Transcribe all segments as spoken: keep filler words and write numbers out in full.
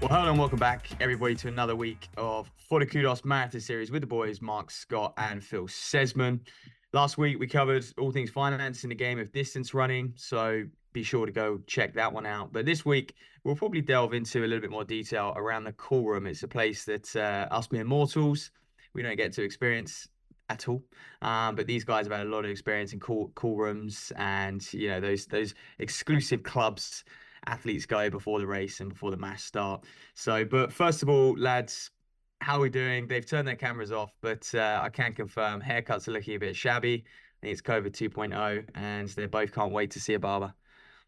Well, hello and welcome back, everybody, to another week of For the Kudos Marathon Series with the boys, Mark Scott and Phil Sesman. Last week, we covered all things finance in the game of distance running, so be sure to go check that one out. But this week, we'll probably delve into a little bit more detail around the Cool Room. It's a place that uh, us mere mortals, we don't get to experience at all. Um, but these guys have had a lot of experience in cool, cool rooms and, you know, those those exclusive clubs athletes go before the race and before the mass start. So, but first of all, lads, how are we doing? They've turned their cameras off, but uh, I can confirm haircuts are looking a bit shabby. I think it's COVID 2.0, and they both can't wait to see a barber.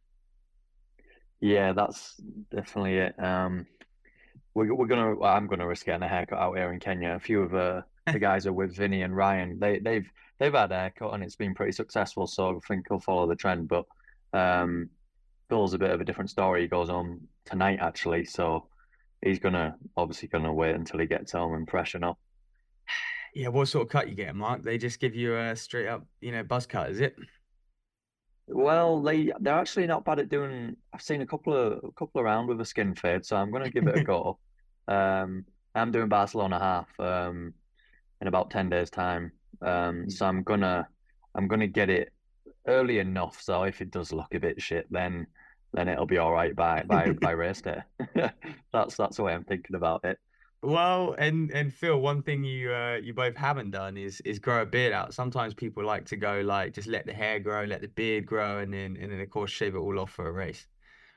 Yeah, that's definitely it. Um, we're we're gonna well, I'm gonna risk getting a haircut out here in Kenya. A few of uh, the guys are with Vinny and Ryan. They they've they've had a haircut and it's been pretty successful. So I think he'll follow the trend. But um, Phil's a bit of a different story. He goes home tonight actually, so he's gonna obviously gonna wait until he gets home and freshen up. Yeah, what sort of cut you get, Mark? They just give you a straight up, you know, buzz cut, is it? Well, they they're actually not bad at doing. I've seen a couple of a couple around with a skin fade, so I'm gonna give it a go. Um, I'm doing Barcelona half um in about ten days time. Um, so I'm gonna I'm gonna get it early enough. So if it does look a bit shit, then then it'll be all right by by by race day. That's that's the way I'm thinking about it. Well, and and Phil, one thing you uh you both haven't done is is grow a beard out. Sometimes people like to go like just let the hair grow, let the beard grow, and then and then of course shave it all off for a race.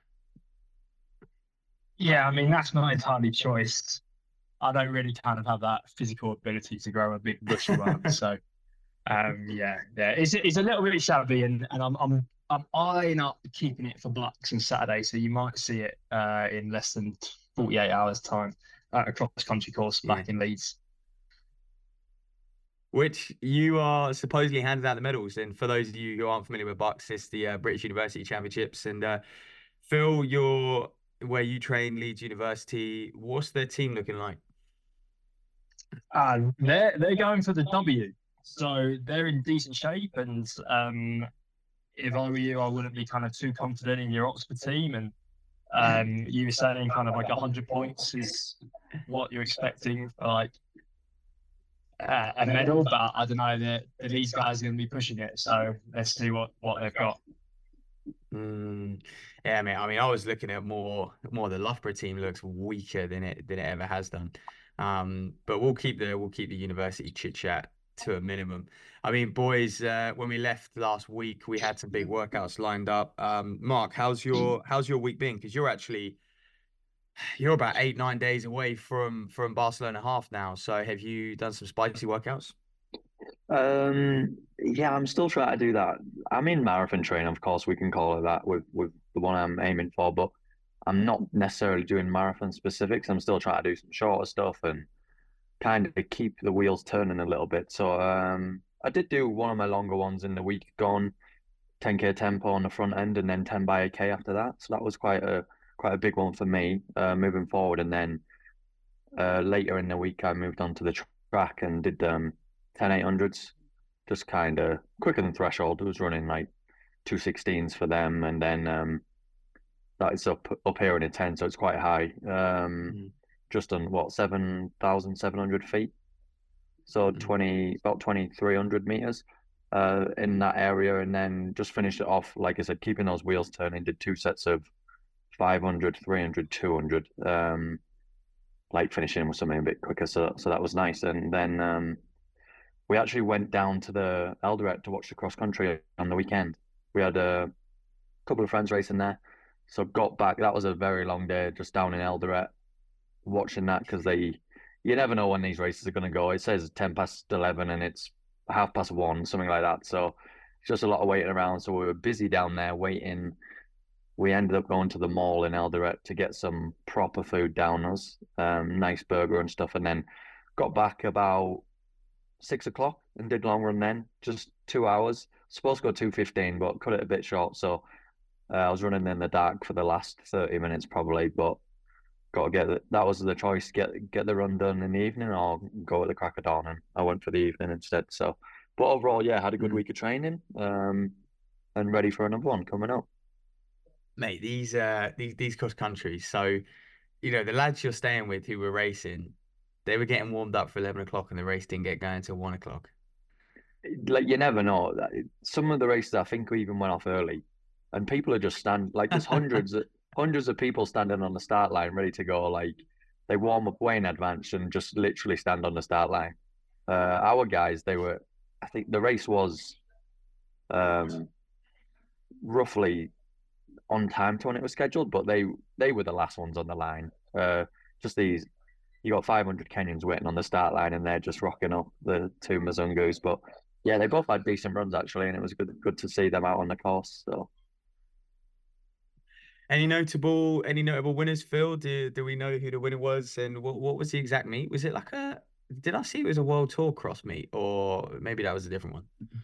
Yeah, I mean that's not entirely choice. I don't really kind of have that physical ability to grow a big bushy one. So um yeah, yeah. It's it's a little bit shabby and, and I'm I'm I'm eyeing up keeping it for Blacks on Saturday, so you might see it uh in less than forty-eight hours time at a cross country course Yeah. back in Leeds. Which you are supposedly handing out the medals. And for those of you who aren't familiar with Bucks, it's the uh, British University Championships. And uh, Phil, you're where you train, Leeds University. What's their team looking like? Uh they're they're going for the W. So they're in decent shape and um if I were you, I wouldn't be kind of too confident in your Oxford team. And um, you were saying kind of like one hundred points is what you're expecting for like uh, a medal, but I don't know that these guys are going to be pushing it. So let's see what, what they've got. Mm, yeah, mate. I mean, I was looking at more more the Loughborough team looks weaker than it than it ever has done. Um, but we'll keep the we'll keep the university chit chat to a minimum. I mean, boys, uh, when we left last week, we had some big workouts lined up. Um, Mark, how's your how's your week been? Because you're actually you're about eight, nine days away from from Barcelona half now. So have you done some spicy workouts? Um, yeah, I'm still trying to do that. I'm in marathon training, of course, we can call it that with with the one I'm aiming for, but I'm not necessarily doing marathon specifics. I'm still trying to do some shorter stuff and kind of keep the wheels turning a little bit. So um, I did do one of my longer ones in the week gone, ten K tempo on the front end, and then ten by a K after that. So that was quite a quite a big one for me uh, moving forward. And then uh, later in the week, I moved on to the track and did um, ten eight hundreds, just kind of quicker than threshold. It was running like two sixteens for them, and then um, that is up up here in a ten, so it's quite high. Um, Mm, just on what seven thousand seven hundred feet, so mm, twenty about twenty three hundred meters uh in that area, and then just finished it off like I said, keeping those wheels turning. Did two sets of five hundred, three hundred, two hundred. Um, like finishing with something a bit quicker, so so that was nice. And then um, we actually went down to the Eldoret to watch the cross country on the weekend. We had a couple of friends racing there, so got back. That was a very long day, just down in Eldoret watching that because they, you never know when these races are going to go. It says ten past eleven and it's half past one, something like that. So it's just a lot of waiting around. So we were busy down there waiting. We ended up going to the mall in Eldoret to get some proper food down us, um, nice burger and stuff, and then got back about six o'clock and did long run then, just two hours. Supposed to go two fifteen, but cut it a bit short. So uh, I was running in the dark for the last thirty minutes probably, but got to get the, that was the choice: get get the run done in the evening or go at the crack of dawn, and I went for the evening instead. So, but overall, yeah, had a good mm. week of training, um, and ready for another one coming up. Mate, these uh these these cross countries. So you know, the lads you're staying with who were racing, they were getting warmed up for eleven o'clock and the race didn't get going until one o'clock. Like you never know. Some of the races I think we even went off early, and people are just stand like there's hundreds of hundreds of people standing on the start line ready to go. Like they warm up way in advance and just literally stand on the start line. Uh, our guys, they were, I think the race was um, roughly on time to when it was scheduled, but they they were the last ones on the line. Uh, just these, you got five hundred Kenyans waiting on the start line, and they're just rocking up the two Mzungus. But yeah, they both had decent runs actually, and it was good good to see them out on the course. So, any notable any notable winners, Phil? Do do we know who the winner was, and what what was the exact meet? Was it like a? Did I see it was a World Tour cross meet, or maybe that was a different one?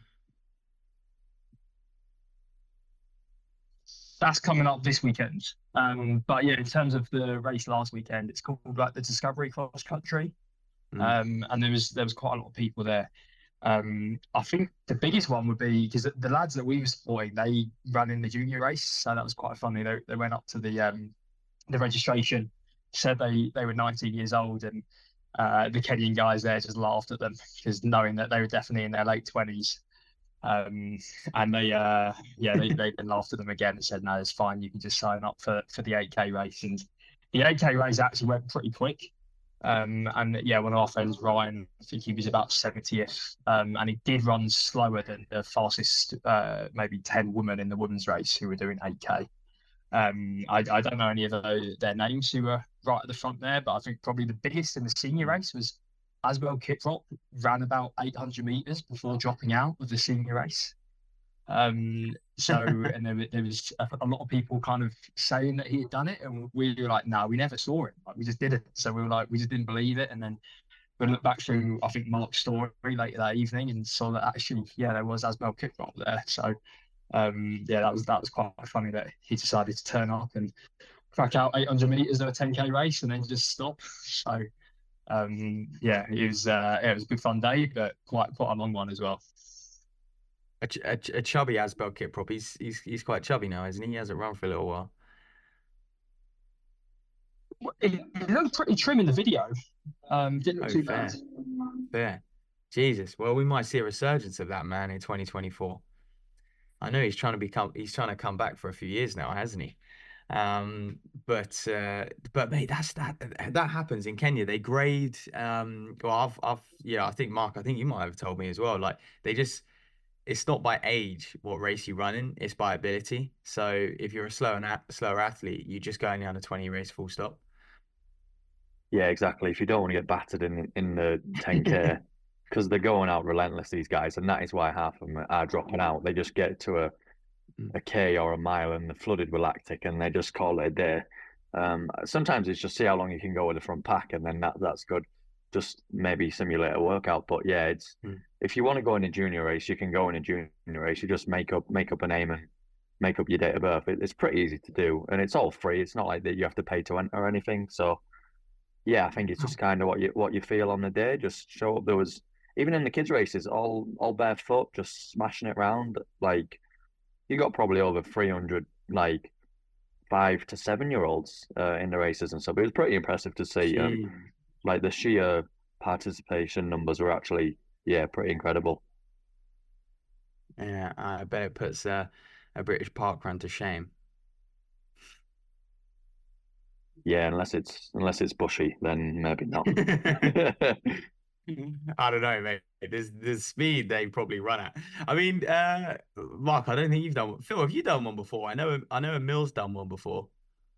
That's coming up this weekend. Um, but yeah, in terms of the race last weekend, it's called like the Discovery Cross Country, mm. um, and there was there was quite a lot of people there. Um, I think the biggest one would be because the lads that we were supporting, they ran in the junior race, so that was quite funny. They they went up to the um, the registration, said they they were nineteen years old, and uh, the Kenyan guys there just laughed at them because knowing that they were definitely in their late twenties. Um, and they, uh, yeah, they, they then laughed at them again and said, no, it's fine. You can just sign up for, for the eight K race. And the eight K race actually went pretty quick. Um, and yeah, one of our friends, Ryan, I think he was about seventieth. Um, and he did run slower than the fastest, uh, maybe ten women in the women's race who were doing eight K. Um, I, I don't know any of the, their names who were right at the front there, but I think probably the biggest in the senior race was Asbel Kiprop, ran about eight hundred meters before dropping out of the senior race. Um, so, and there, there was a, a lot of people kind of saying that he had done it, and we were like, no, we never saw it. Like, we just did it. So we were like, we just didn't believe it. And then we looked back through, I think, Mark's story later that evening and saw that actually, yeah, there was Asbel Kiprop there. So, um, yeah, that was that was quite funny that he decided to turn up and crack out eight hundred meters of a ten K race and then just stop. So. Um, yeah, it was uh, it was a good fun day, but quite quite a long one as well. A, a, a chubby Asbel Kiprop. He's he's he's quite chubby now, isn't he? He hasn't run for a little while. He, he looked pretty trim in the video. Um, didn't look oh, too fair. bad. Fair. Jesus. Well, we might see a resurgence of that man in twenty twenty-four. I know he's trying to become. He's trying to come back for a few years now, hasn't he? Um, but uh, but mate, that's that that happens in Kenya. They grade. Um, well, I've I've yeah, I think Mark, I think you might have told me as well. Like they just, it's not by age what race you run in, it's by ability. So if you're a slower a slower athlete, you just go in the under twenty race, full stop. Yeah, exactly. If you don't want to get battered in in the ten K, because they're going out relentless, these guys, and that is why half of them are dropping out. They just get to a a K or a mile and they're flooded with lactic and they just call it a day. Um, sometimes it's just see how long you can go with the front pack and then that that's good. Just maybe simulate a workout. But yeah, it's mm. if you want to go in a junior race, you can go in a junior race. You just make up make up a name and make up your date of birth. It, it's pretty easy to do and it's all free. It's not like that you have to pay to enter or anything. So yeah, I think it's just kind of what you what you feel on the day. Just show up. There was even in the kids races, all all barefoot, just smashing it around. Like you got probably over three hundred like five to seven year olds uh, in the races and stuff. It was pretty impressive to see. Um, like the sheer participation numbers were actually, yeah, pretty incredible. Yeah, I bet it puts uh, a British park run to shame. Yeah, unless it's unless it's bushy, then maybe not. I don't know, mate. There's the speed they probably run at. I mean, uh, Mark, I don't think you've done one. Phil, have you done one before? I know, I know, Emil's done one before.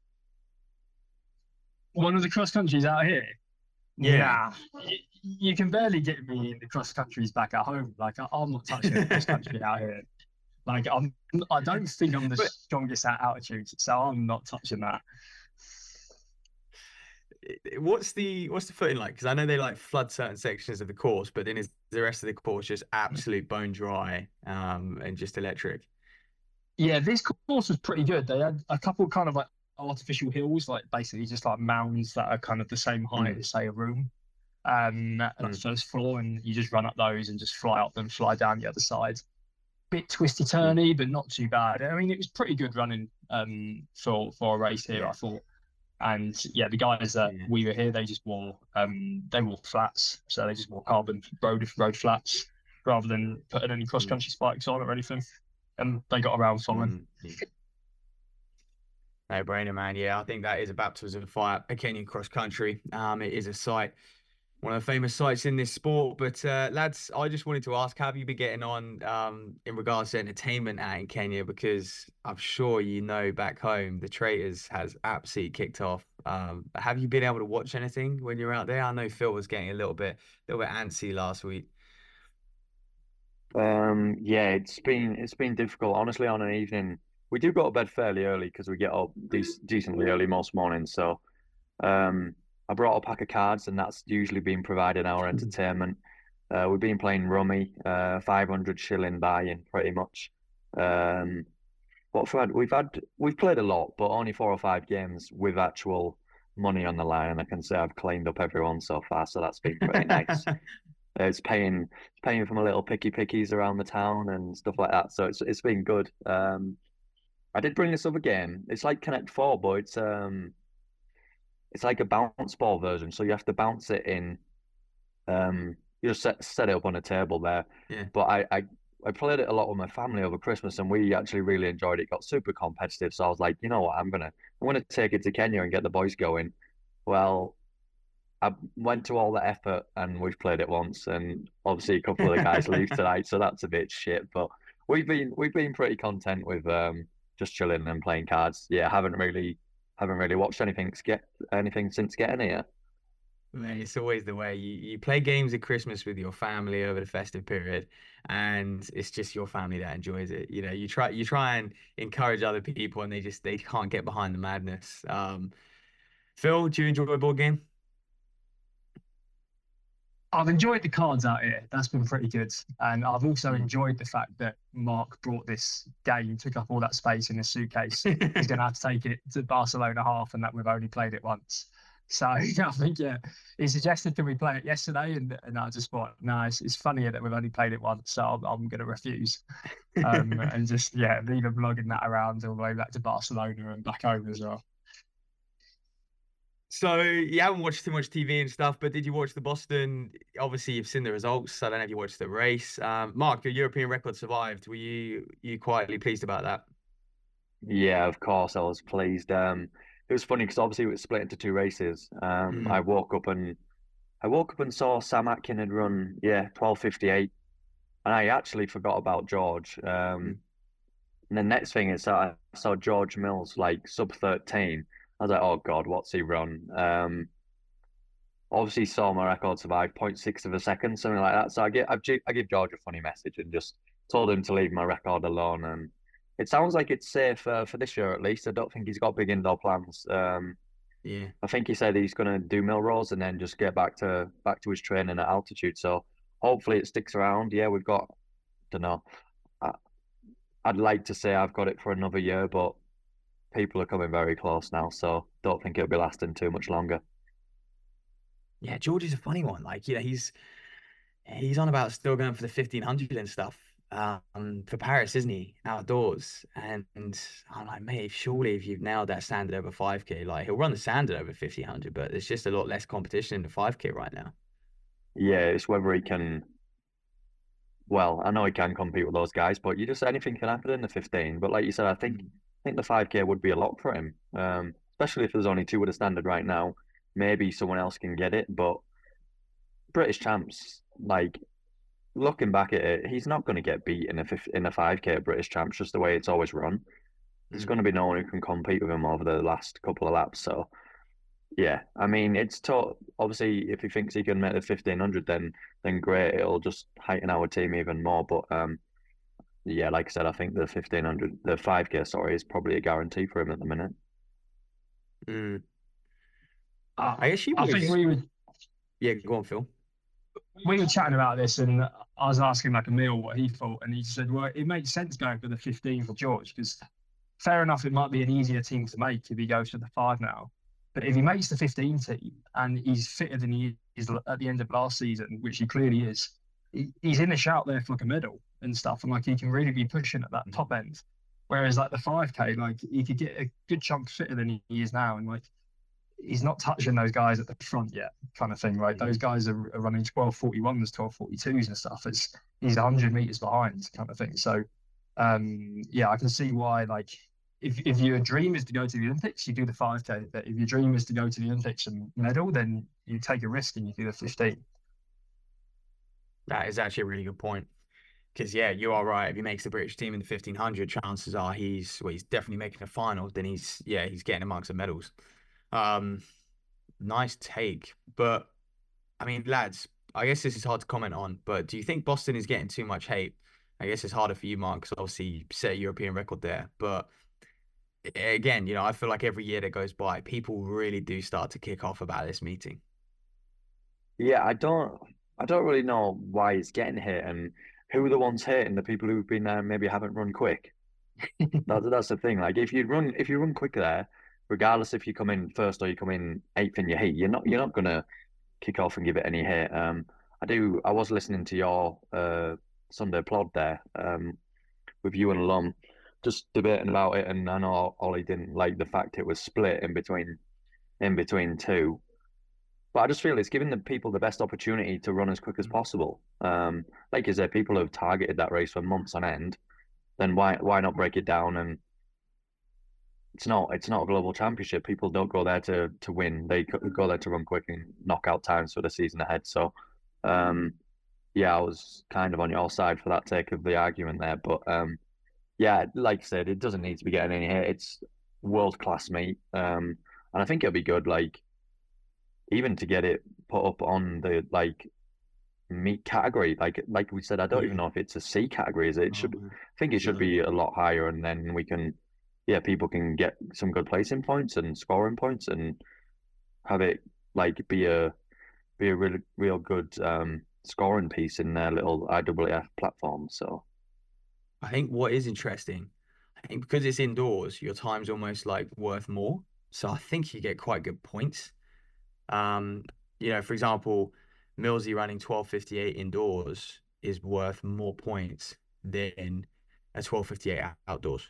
One of the cross countries out here. Yeah, nah, you can barely get me in the cross countries back at home. Like I'm not touching the cross country out here. Like I'm, I don't think I'm the but, strongest at altitude, so I'm not touching that. What's the what's the footing like? Because I know they like flood certain sections of the course, but then is the rest of the course just absolute bone dry um, and just electric? Yeah, this course was pretty good. They had a couple kind of like artificial hills, like basically just like mounds that are kind of the same height mm. as say a room, um, at mm. the first floor, and you just run up those and just fly up them, fly down the other side. Bit twisty turny, mm. but not too bad. I mean, it was pretty good running um, for for a race here, I thought. And yeah, the guys that Yeah. we were here, they just wore um they wore flats, so they just wore carbon road road flats rather than putting any cross country spikes on or anything, and they got around fine. Mm, yeah. No brainer, man. Yeah, I think that is a baptism of fire, a Kenyan cross country. Um, it is a sight, one of the famous sites in this sport. But uh, lads, I just wanted to ask, how have you been getting on um, in regards to entertainment out in Kenya? Because I'm sure you know back home, the Traitors has absolutely kicked off. Um, have you been able to watch anything when you're out there? I know Phil was getting a little bit, a little bit antsy last week. Um, yeah, it's been it's been difficult. Honestly, on an evening, we do go to bed fairly early because we get up de decently early most mornings. So, um, I brought a pack of cards, and that's usually been providing our entertainment. Uh, we've been playing rummy, uh, five hundred shilling buy-in pretty much. Um, what we've had, we've had, we've played a lot, but only four or five games with actual money on the line, and I can say I've cleaned up everyone so far, so that's been pretty nice. It's paying it's paying for my little picky pickies around the town and stuff like that. So it's it's been good. Um, I did bring this other game. It's like Connect Four, but it's um it's like a bounce ball version. So you have to bounce it in. Um, you just set set it up on a table there. Yeah. But I I I played it a lot with my family over Christmas, and we actually really enjoyed it. It got super competitive. So I was like, you know what, I'm gonna I'm gonna take it to Kenya and get the boys going. Well, I went to all the effort and we've played it once, and obviously a couple of the guys leave tonight, so that's a bit shit. But we've been we've been pretty content with um just chilling and playing cards. Yeah, haven't really haven't really watched anything get anything since getting here. Man, it's always the way you, you play games at Christmas with your family over the festive period, and it's just your family that enjoys it. You know, you try you try and encourage other people, and they just they can't get behind the madness. Um, Phil, do you enjoy a board game? I've enjoyed the cards out here. That's been pretty good. And I've also enjoyed the fact that Mark brought this game, took up all that space in his suitcase. He's going to have to take it to Barcelona half, and that we've only played it once. So I think, yeah, he suggested can we play it yesterday, and, and I just thought, no, it's, it's funnier that we've only played it once, so I'm, I'm going to refuse. Um, and just, yeah, leave him lugging that around all the way back to Barcelona and back home as well. So you haven't watched too much T V and stuff, but did you watch the Boston? Obviously, you've seen the results. I don't know if you watched the race. Um, Mark, your European record survived. Were you you quietly pleased about that? Yeah, of course I was pleased. Um, it was funny because obviously it was split into two races. Um, Mm. I woke up and I woke up and saw Sam Atkin had run yeah twelve fifty-eight, and I actually forgot about George. Um, Mm. and the next thing is I saw George Mills like sub thirteen. I was like, oh God, what's he run? Um, obviously saw my record survive zero point six of a second, something like that. So I give I, gi- I give George a funny message and just told him to leave my record alone. And it sounds like it's safe uh, for this year at least. I don't think he's got big indoor plans. Um, Yeah. I think he said he's going to do Millrose and then just get back to back to his training at altitude. So hopefully it sticks around. Yeah, we've got, don't know. I, I'd like to say I've got it for another year, but people are coming very close now, so don't think it'll be lasting too much longer. Yeah, George is a funny one. Like, you know, he's he's on about still going for the fifteen hundred and stuff um for Paris, isn't he? Outdoors. And, and I'm like, mate, surely if you've nailed that standard over five K, like he'll run the standard over fifteen hundred, but there's just a lot less competition in the five K right now. Yeah, it's whether he can. Well, I know he can compete with those guys, but you just anything can happen in the fifteen. But like you said, I think I think the five K would be a lot for him, um, especially if there's only two with a standard right now. Maybe someone else can get it, but British champs, like looking back at it, he's not going to get beat in a fif- in a five K at British champs, just the way it's always run. There's Mm. going to be no one who can compete with him over the last couple of laps. So yeah, I mean, it's to- obviously if he thinks he can make the fifteen hundred, then then great. It'll just heighten our team even more. But um, yeah, like I said, I think the fifteen hundred, the five K, sorry, is probably a guarantee for him at the minute. Mm. Uh, I guess you I would. think we were Yeah, go on, Phil. we were chatting about this, and I was asking like Emil what he thought, and he said, "Well, it makes sense going for the fifteen for George because fair enough, it might be an easier team to make if he goes to the five now, but if he makes the fifteen team and he's fitter than he is at the end of last season, which he clearly is, he, he's in the shout there for like a medal and stuff, and like he can really be pushing at that top end. Whereas like the five K, like he could get a good chunk fitter than he is now, and like he's not touching those guys at the front yet, kind of thing, right? Those guys are, are running twelve forty-ones, twelve forty-twos and stuff. It's he's one hundred meters behind, kind of thing. So, um, yeah, I can see why. Like, if if your dream is to go to the Olympics, you do the five K. But if your dream is to go to the Olympics and medal, then you take a risk and you do the fifteen. That is actually a really good point. Because, yeah, you are right. If he makes the British team in the fifteen hundred, chances are he's well, he's definitely making a final. Then he's, yeah, he's getting amongst the medals. Um, nice take. But, I mean, lads, I guess this is hard to comment on. But do you think Boston is getting too much hate? I guess it's harder for you, Mark, because obviously you set a European record there. But, again, you know, I feel like every year that goes by, people really do start to kick off about this meeting. Yeah, I don't, I don't really know why it's getting hit and who are the ones hating? The people who've been there and maybe haven't run quick. that's that's the thing. Like if you run if you run quick there, regardless if you come in first or you come in eighth in your heat, you're not you're not gonna kick off and give it any hit. Um, I do. I was listening to your uh Sunday plod there, um, with you and Lum, just debating about it, and I know Ollie didn't like the fact it was split in between in between two. But I just feel it's giving the people the best opportunity to run as quick as possible. Um, like you said, people have targeted that race for months on end. Then why why not break it down? And it's not it's not a global championship. People don't go there to to win. They go there to run quick and knock out times for the season ahead. So, um, yeah, I was kind of on your side for that take of the argument there. But um, yeah, like I said, it doesn't need to be getting any hit. It's world class meet, um, and I think it'll be good. Like. Even to get it put up on the like meat category, like like we said, I don't yeah. even know if it's a C category. Is it? It should. Oh, I think it should yeah. be a lot higher, and then we can, yeah, people can get some good placing points and scoring points, and have it like be a be a really real good um, scoring piece in their little I W F platform. So, I think what is interesting, I think because it's indoors, your time's almost like worth more. So I think you get quite good points. Um, you know, for example, Millsy running twelve fifty-eight indoors is worth more points than a twelve fifty-eight outdoors.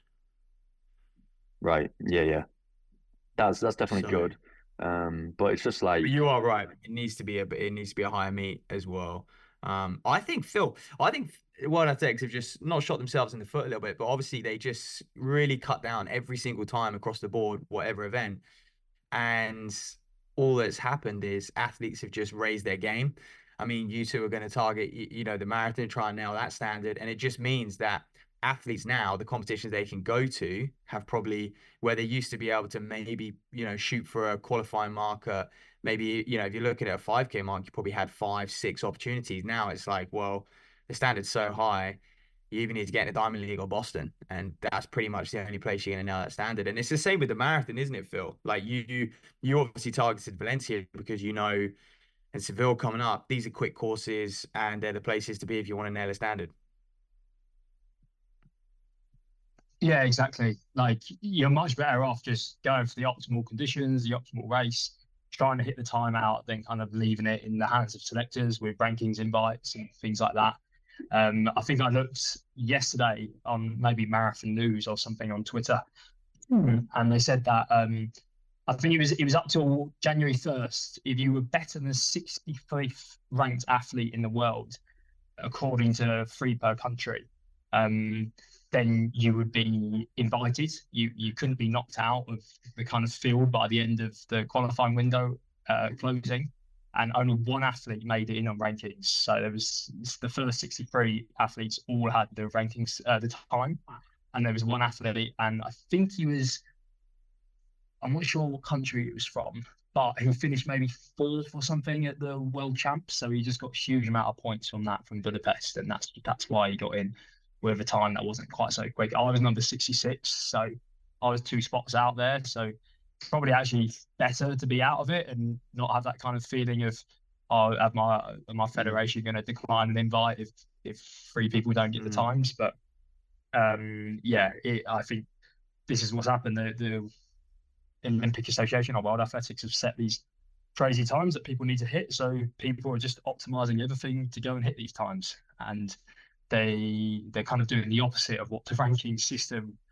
Right. Yeah, yeah. That's that's definitely so, good. Um, but it's just like you are right. It needs to be a it needs to be a higher meet as well. Um, I think Phil, I think World Athletics have just not shot themselves in the foot a little bit, but obviously they just really cut down every single time across the board, whatever event, and all that's happened is athletes have just raised their game. I mean, you two are going to target, you know, the marathon, try and nail that standard. And it just means that athletes now, the competitions they can go to have probably where they used to be able to maybe, you know, shoot for a qualifying marker. Maybe, you know, if you look at a five K mark, you probably had five, six opportunities. Now it's like, well, the standard's so high, you even need to get in a Diamond League or Boston. And that's pretty much the only place you're going to nail that standard. And it's the same with the marathon, isn't it, Phil? Like you, you, you obviously targeted Valencia because you know, and Seville coming up, these are quick courses and they're the places to be if you want to nail a standard. Yeah, exactly. Like you're much better off just going for the optimal conditions, the optimal race, trying to hit the time out, than kind of leaving it in the hands of selectors with rankings invites and things like that. Um, I think I looked yesterday on maybe Marathon News or something on Twitter, mm. and they said that um, I think it was it was up till January first. If you were better than the sixty-fifth ranked athlete in the world, according to Free Per Country, um, then you would be invited. You you couldn't be knocked out of the kind of field by the end of the qualifying window uh, closing. And only one athlete made it in on rankings. So there was the first sixty-three athletes all had the rankings at uh, the time. And there was one athlete, and I think he was, I'm not sure what country it was from, but he finished maybe fourth or something at the World Champs. So he just got a huge amount of points from that from Budapest. And that's that's why he got in with a time that wasn't quite so quick. I was number sixty-six, so I was two spots out there. So probably actually better to be out of it and not have that kind of feeling of, oh, have my my federation going to decline an invite if if three people don't get mm. the times. But um, yeah, it, I think this is what's happened. The, the Olympic Association or World Athletics have set these crazy times that people need to hit. So people are just optimizing everything to go and hit these times, and they they're kind of doing the opposite of what the ranking system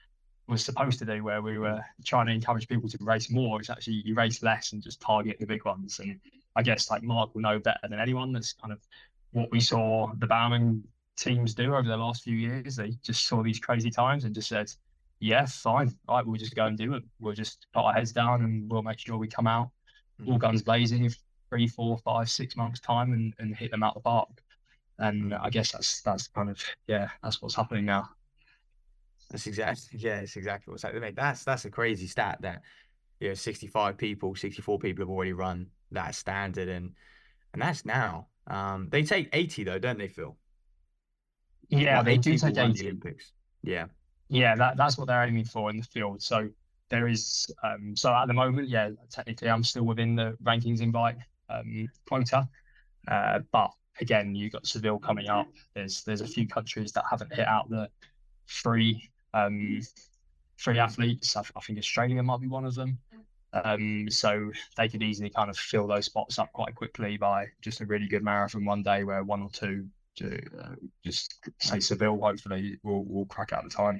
was supposed to do, where we were trying to encourage people to race more. It's actually you race less and just target the big ones. And I guess like Mark will know better than anyone. That's kind of what we saw the Bowerman teams do over the last few years. They just saw these crazy times and just said, yeah, fine. All right, we'll just go and do it. We'll just put our heads down and we'll make sure we come out all guns blazing in three, four, five, six months time and, and hit them out the park. And I guess that's that's kind of yeah, that's what's happening now. That's exactly yeah, it's exactly what's happening. That's that's a crazy stat that you know sixty-five people, sixty-four people have already run that standard, and and that's now. Um, they take eighty though, don't they, Phil? Yeah, Like they do people take run eighty. the Olympics. Yeah, yeah, that that's what they're aiming for in the field. So there is um, so at the moment, yeah, technically I'm still within the rankings invite um, quota, uh, but again, you've got Seville coming up. There's there's a few countries that haven't hit out the three um, three athletes. I, I think Australia might be one of them. Um, so they could easily kind of fill those spots up quite quickly by just a really good marathon one day, where one or two, to, uh, just say Seville, hopefully will will crack out the time.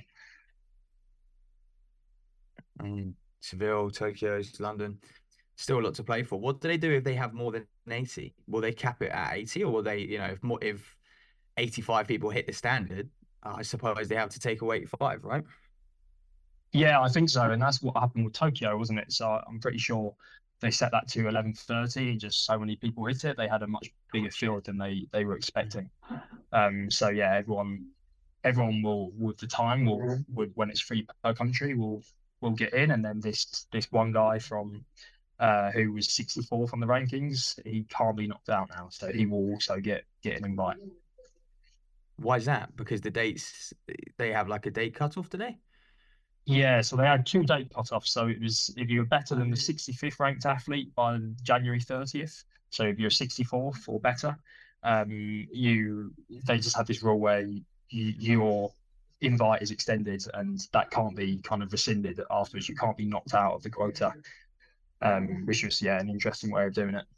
um, Seville, Tokyo, London. Still a lot to play for. What do they do if they have more than eighty? Will they cap it at eighty, or will they, you know, if more if eighty-five people hit the standard, uh, I suppose they have to take away eighty-five, right? Yeah, I think so, and that's what happened with Tokyo, wasn't it? So I'm pretty sure they set that to eleven thirty. Just so many people hit it, they had a much bigger field than they they were expecting. Um, so yeah, everyone everyone will with the time will with when it's free per country will will get in, and then this this one guy from uh, who was sixty-fourth on the rankings, he can't be knocked out now, so he will also get get an invite. Why is that? Because the dates, they have like a date cutoff today? Yeah, so they had two date cutoffs. So it was if you were better than the sixty-fifth ranked athlete by January thirtieth. So if you're sixty-fourth or better, um, you they just had this rule where you, your invite is extended, and that can't be kind of rescinded afterwards. You can't be knocked out of the quota, um, which was yeah an interesting way of doing it.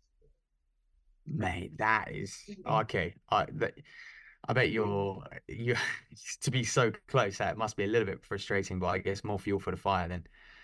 Mate, that is okay. I that, I bet you're you to be so close. That must be a little bit frustrating, but I guess more fuel for the fire then.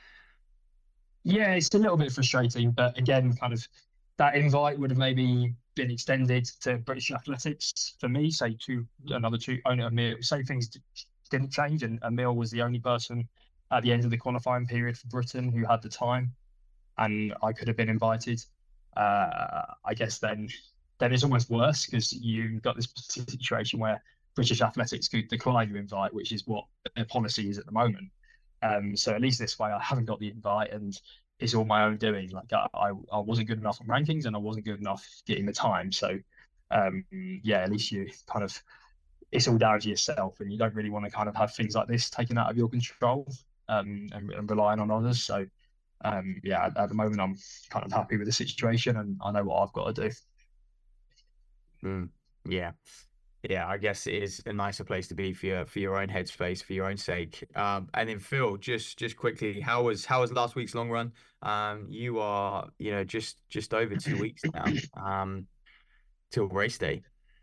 Yeah, it's a little bit frustrating, but again, kind of that invite would have maybe been extended to British Athletics for me, say to another two owner Emil. Say things didn't change, and Emil was the only person at the end of the qualifying period for Britain who had the time, and I could have been invited. Uh, I guess then then it's almost worse, because you've got this situation where British Athletics could decline your invite, which is what their policy is at the moment. Um, so at least this way, I haven't got the invite, and it's all my own doing. Like I, I, I wasn't good enough on rankings, and I wasn't good enough getting the time. So um, yeah, at least you kind of, it's all down to yourself, and you don't really want to kind of have things like this taken out of your control um, and, and relying on others. So um, yeah, at, at the moment, I'm kind of happy with the situation, and I know what I've got to do. Mm, yeah. Yeah, I guess it is a nicer place to be for your for your own headspace, for your own sake. Um, and then Phil, just just quickly, how was how was last week's long run? Um, you are, you know, just just over two weeks now, um, till race day.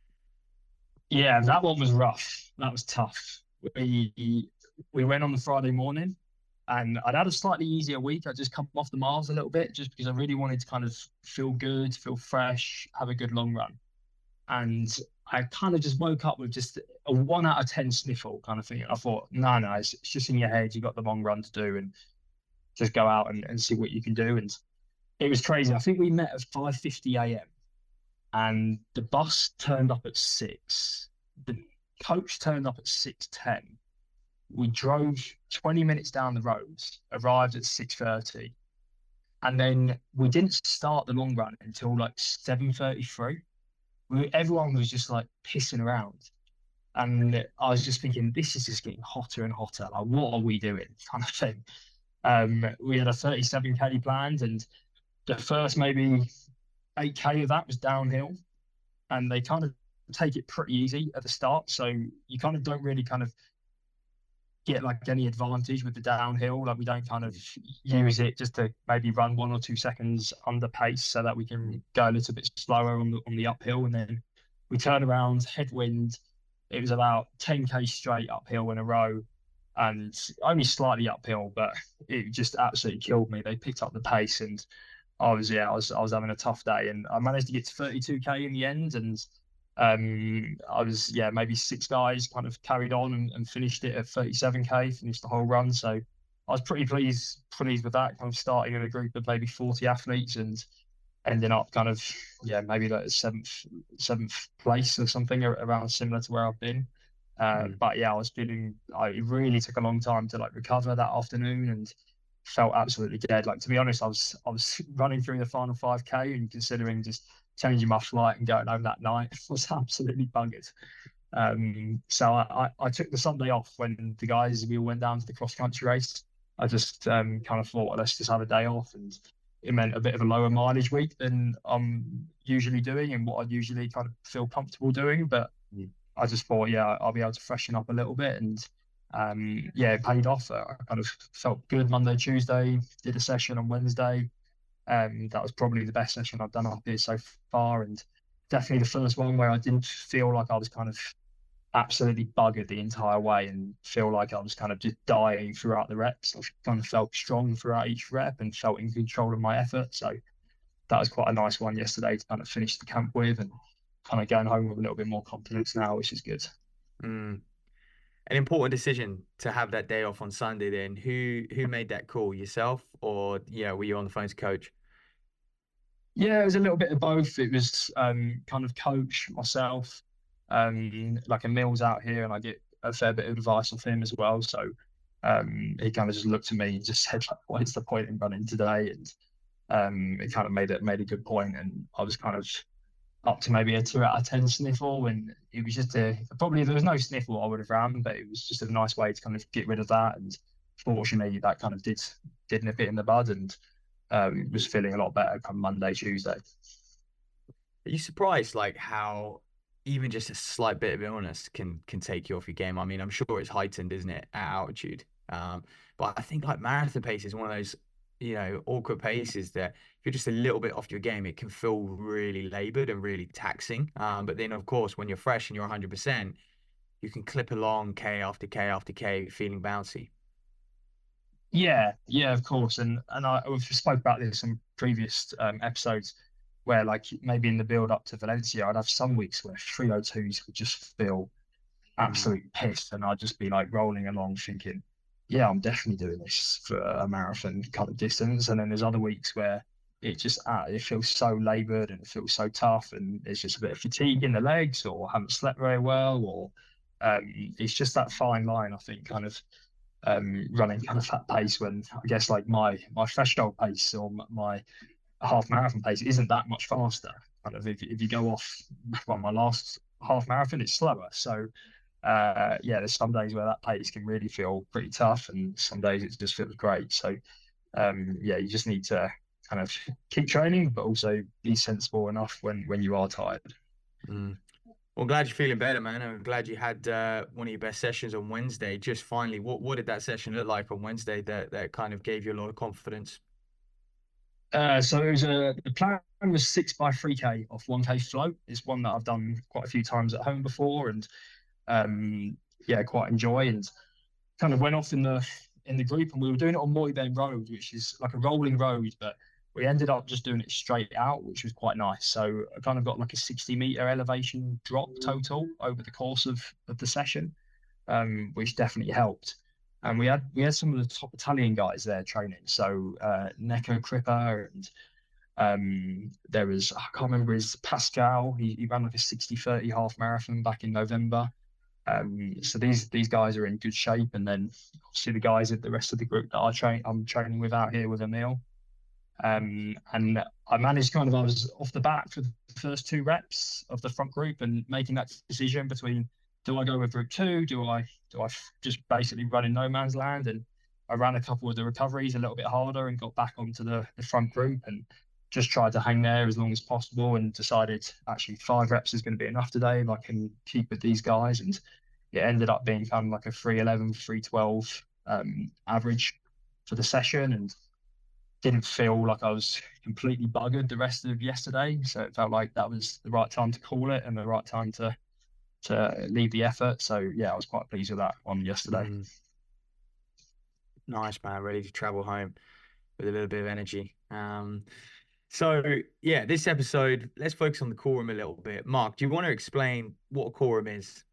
Yeah, that one was rough. That was tough. We we went on the Friday morning, and I'd had a slightly easier week. I just come off the miles a little bit, just because I really wanted to kind of feel good, feel fresh, have a good long run. And I kind of just woke up with just a one out of ten sniffle kind of thing. I thought, no, no, it's, it's just in your head. You got the long run to do, and just go out and, and see what you can do. And it was crazy. I think we met at five fifty a m and the bus turned up at six. The coach turned up at six ten. We drove twenty minutes down the road, arrived at six thirty, and then we didn't start the long run until like seven thirty-three. We, everyone was just like pissing around, and I was just thinking, this is just getting hotter and hotter. Like, what are we doing? Kind of thing. Um, we had a thirty-seven K planned, and the first maybe eight K of that was downhill, and they kind of take it pretty easy at the start. So you kind of don't really kind of get like any advantage with the downhill. Like we don't kind of use it just to maybe run one or two seconds under pace so that we can go a little bit slower on the on the uphill. And then we turn around, headwind. It was about ten K straight uphill in a row. and only slightly uphill, but it just absolutely killed me. They picked up the pace, and I was yeah, I was I was having a tough day, and I managed to get to thirty-two K in the end, and um, I was yeah maybe six guys kind of carried on and, and finished it at thirty-seven K, finished the whole run. So I was pretty pleased pleased with that. Kind of starting in a group of maybe forty athletes and ending up kind of yeah maybe like seventh seventh place or something around similar to where I've been. Uh, Mm. but yeah, I was feeling I it really took a long time to like recover that afternoon and felt absolutely dead. Like to be honest, I was I was running through the final five K and considering just changing my flight and going home that night. I was absolutely buggered. Um, so I, I, I took the Sunday off when the guys we all went down to the cross country race. I just um, kind of thought, well, let's just have a day off, and it meant a bit of a lower mileage week than I'm usually doing and what I usually kind of feel comfortable doing. But Mm. I just thought, yeah, I'll be able to freshen up a little bit, and um, yeah, it paid off. I kind of felt good Monday, Tuesday, did a session on Wednesday. Um, that was probably the best session I've done up here so far, and definitely the first one where I didn't feel like I was kind of absolutely buggered the entire way and feel like I was kind of just dying throughout the reps. I kind of felt strong throughout each rep and felt in control of my effort. So that was quite a nice one yesterday to kind of finish the camp with, and kind of going home with a little bit more confidence now, which is good. Mm. An important decision to have that day off on Sunday. Then who who made that call? Yourself, or yeah, were you on the phone to coach? Yeah, it was a little bit of both. It was um, kind of coach myself. Um, like Emil's out here, and I get a fair bit of advice off him as well. So um, he kind of just looked at me and just said, like, "What is the point in running today?" And um, it kind of made it made a good point, and I was kind of up to maybe a two out of ten sniffle, and it was just a probably if there was no sniffle I would have ran, but it was just a nice way to kind of get rid of that. And fortunately, that kind of did did nip it in the bud, and um, was feeling a lot better come Monday, Tuesday. Are you surprised, like how even just a slight bit of illness can can take you off your game? I mean, I'm sure it's heightened, isn't it, at altitude? Um, but I think like marathon pace is one of those, you know, awkward paces that if you're just a little bit off your game, it can feel really labored and really taxing. Um, but then of course, when you're fresh and you're one hundred percent, you can clip along K after K after K, feeling bouncy. Yeah, yeah, of course, and and I we've spoke about this in previous um, episodes, where like maybe in the build up to Valencia, I'd have some weeks where three oh twos would just feel absolutely pissed, and I'd just be like rolling along thinking, yeah, I'm definitely doing this for a marathon kind of distance. And then there's other weeks where it just uh, it feels so laboured and it feels so tough, and there's just a bit of fatigue in the legs, or haven't slept very well, or um, it's just that fine line, I think, kind of um, running kind of that pace when I guess like my my threshold pace or my half marathon pace isn't that much faster. Kind of if, if you go off well, my last half marathon, it's slower. So uh, yeah, there's some days where that pace can really feel pretty tough, and some days it just feels great. So um, yeah, you just need to kind of keep training, but also be sensible enough when when you are tired. Mm. Well, glad you're feeling better, man. I'm glad you had uh, one of your best sessions on Wednesday. Just finally, what what did that session look like on Wednesday that that kind of gave you a lot of confidence? Uh, so it was a the plan was six by three K off one K float. It's one that I've done quite a few times at home before, and um, yeah, quite enjoy. And kind of went off in the in the group, and we were doing it on Moyben Road, which is like a rolling road, but we ended up just doing it straight out, which was quite nice. So I kind of got like a sixty meter elevation drop total over the course of, of the session, um, which definitely helped. And we had we had some of the top Italian guys there training. So uh, Neko Crippa, and um, there was I can't remember his Pascal. He, he ran like a sixty thirty half marathon back in November. Um, so these these guys are in good shape. And then obviously the guys at the rest of the group that I train I'm training with out here with Emil. Um, and I managed kind of, I was off the bat for the first two reps of the front group and making that decision between, do I go with group two? Do I, do I just basically run in no man's land? And I ran a couple of the recoveries a little bit harder and got back onto the, the front group and just tried to hang there as long as possible, and decided actually five reps is going to be enough today if I can keep with these guys. And it ended up being kind of like a three eleven, three twelve um, average for the session, and didn't feel like I was completely buggered the rest of yesterday. So it felt like that was the right time to call it and the right time to to leave the effort. So yeah, I was quite pleased with that one yesterday. Mm. Nice, man. Ready to travel home with a little bit of energy. Um, so yeah, this episode, let's focus on the call room a little bit. Mark, do you want to explain what a call room is?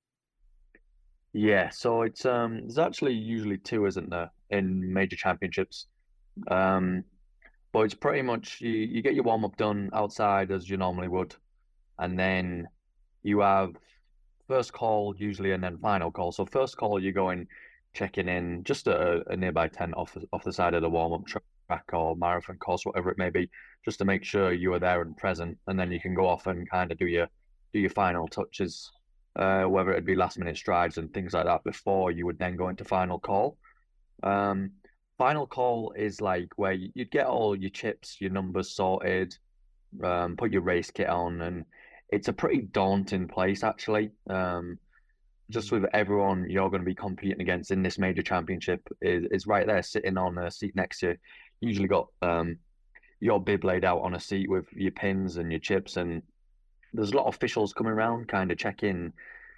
Yeah, so it's um there's actually usually two, isn't there, in major championships. Um, but it's pretty much you, you get your warm up done outside as you normally would, and then you have first call usually and then final call. So first call you're going checking in just a, a nearby tent off off the side of the warm up track or marathon course, whatever it may be, just to make sure you are there and present, and then you can go off and kind of do your do your final touches, uh, whether it be last minute strides and things like that before you would then go into final call. Um, Final call is like where you'd get all your chips, your numbers sorted, um, put your race kit on, and it's a pretty daunting place actually. Um, just with everyone you're going to be competing against in this major championship is, is right there sitting on a seat next to you. You usually got um, your bib laid out on a seat with your pins and your chips, and there's a lot of officials coming around kind of checking,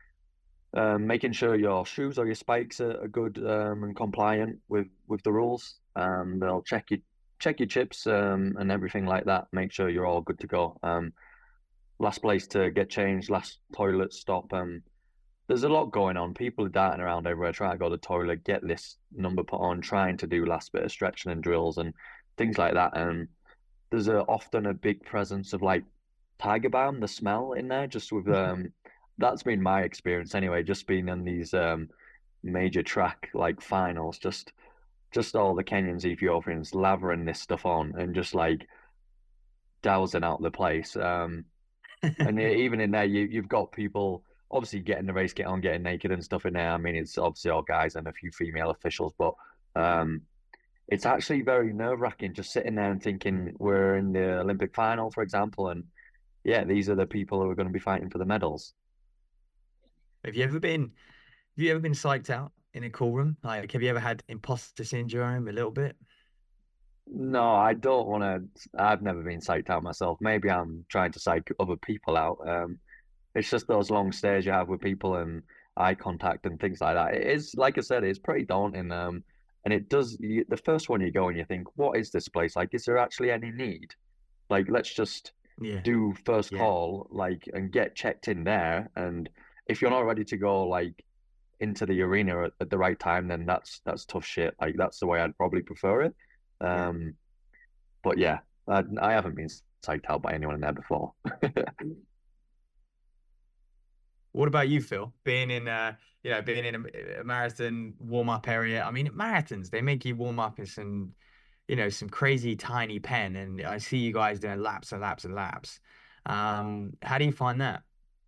um, making sure your shoes or your spikes are, are good um, and compliant with, with the rules. Um, they'll check your check your chips um, and everything like that. Make sure you're all good to go. Um, last place to get changed, last toilet stop. Um, there's a lot going on. People are darting around everywhere, trying to go to the toilet, get this number put on, trying to do last bit of stretching and drills and things like that. And there's a, often a big presence of like tiger balm, the smell in there, just with um that's been my experience anyway, just being in these um major track like finals, just just all the Kenyans, Ethiopians lavering this stuff on and just like dousing out the place. Um and even in there you you've got people obviously getting the race get on, getting naked and stuff in there. I mean it's obviously all guys and a few female officials, but um it's actually very nerve wracking just sitting there and thinking we're in the Olympic final, for example, and yeah, these are the people who are going to be fighting for the medals. Have you ever been, have you ever been psyched out in a call room? Like, have you ever had imposter syndrome a little bit? No, I don't want to. I've never been psyched out myself. Maybe I'm trying to psych other people out. Um, it's just those long stares you have with people and eye contact and things like that. It is, like I said, it's pretty daunting. Um, and it does. You, the first one you go and you think, what is this place like? Is there actually any need? Like, let's just Yeah, do first yeah. call, like, and get checked in there. And if you're not ready to go, like, into the arena at, at the right time, then that's that's tough shit. Like, that's the way I'd probably prefer it. Yeah. Um, but yeah, I, I haven't been psyched out by anyone in there before. What about you, Phil? Being in, uh, you know, being in a, a marathon warm-up area. I mean, marathons, they make you warm up in some, you know, some crazy tiny pen, and I see you guys doing laps and laps and laps. Um, how do you find that?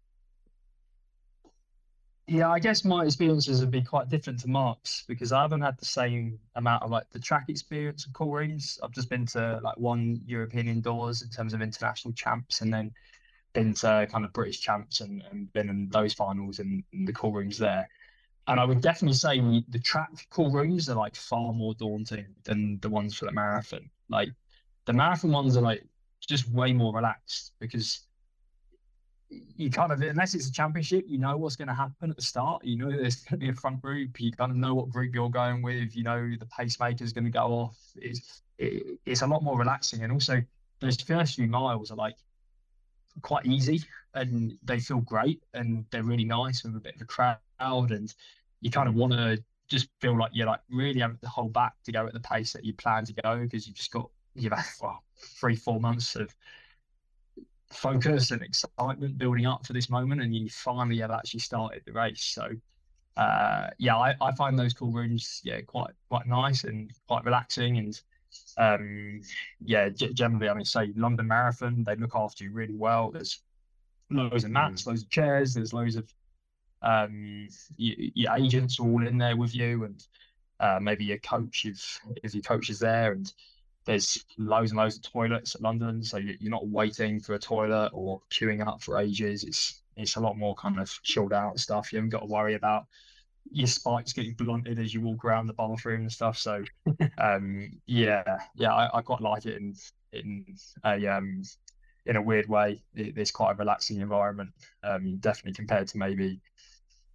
Yeah, I guess my experiences have been quite different to Mark's because I haven't had the same amount of like the track experience of call rings. I've just been to like one European indoors in terms of international champs, and then been to kind of British champs and, and been in those finals and, and the call rings there. And I would definitely say the track call rings are like far more daunting than the ones for the marathon. Like the marathon ones are like just way more relaxed because you kind of, unless it's a championship, you know what's going to happen at the start. You know there's going to be a front group. You kind of know what group you're going with. You know the pacemaker is going to go off. It's it, it's a lot more relaxing, and also those first few miles are like quite easy, and they feel great, and they're really nice with a bit of a crowd, and you kind of want to just feel like you're like really having to hold back to go at the pace that you plan to go because you've just got you've had well, three four months of focus and excitement building up for this moment, and you finally have actually started the race. So uh yeah, I, I find those call rooms yeah quite quite nice and quite relaxing, and um yeah g- generally I mean say London Marathon, they look after you really well. There's loads of mats, Mm. loads of chairs, there's loads of um your, your agents are all in there with you, and uh maybe your coach if if your coach is there, and there's loads and loads of toilets at London, so you're not waiting for a toilet or queuing up for ages. It's it's a lot more kind of chilled out stuff. You haven't got to worry about your spikes getting blunted as you walk around the bathroom and stuff. So, um, yeah, yeah, I, I quite like it in in a um in a weird way. It, it's quite a relaxing environment. Um, definitely compared to maybe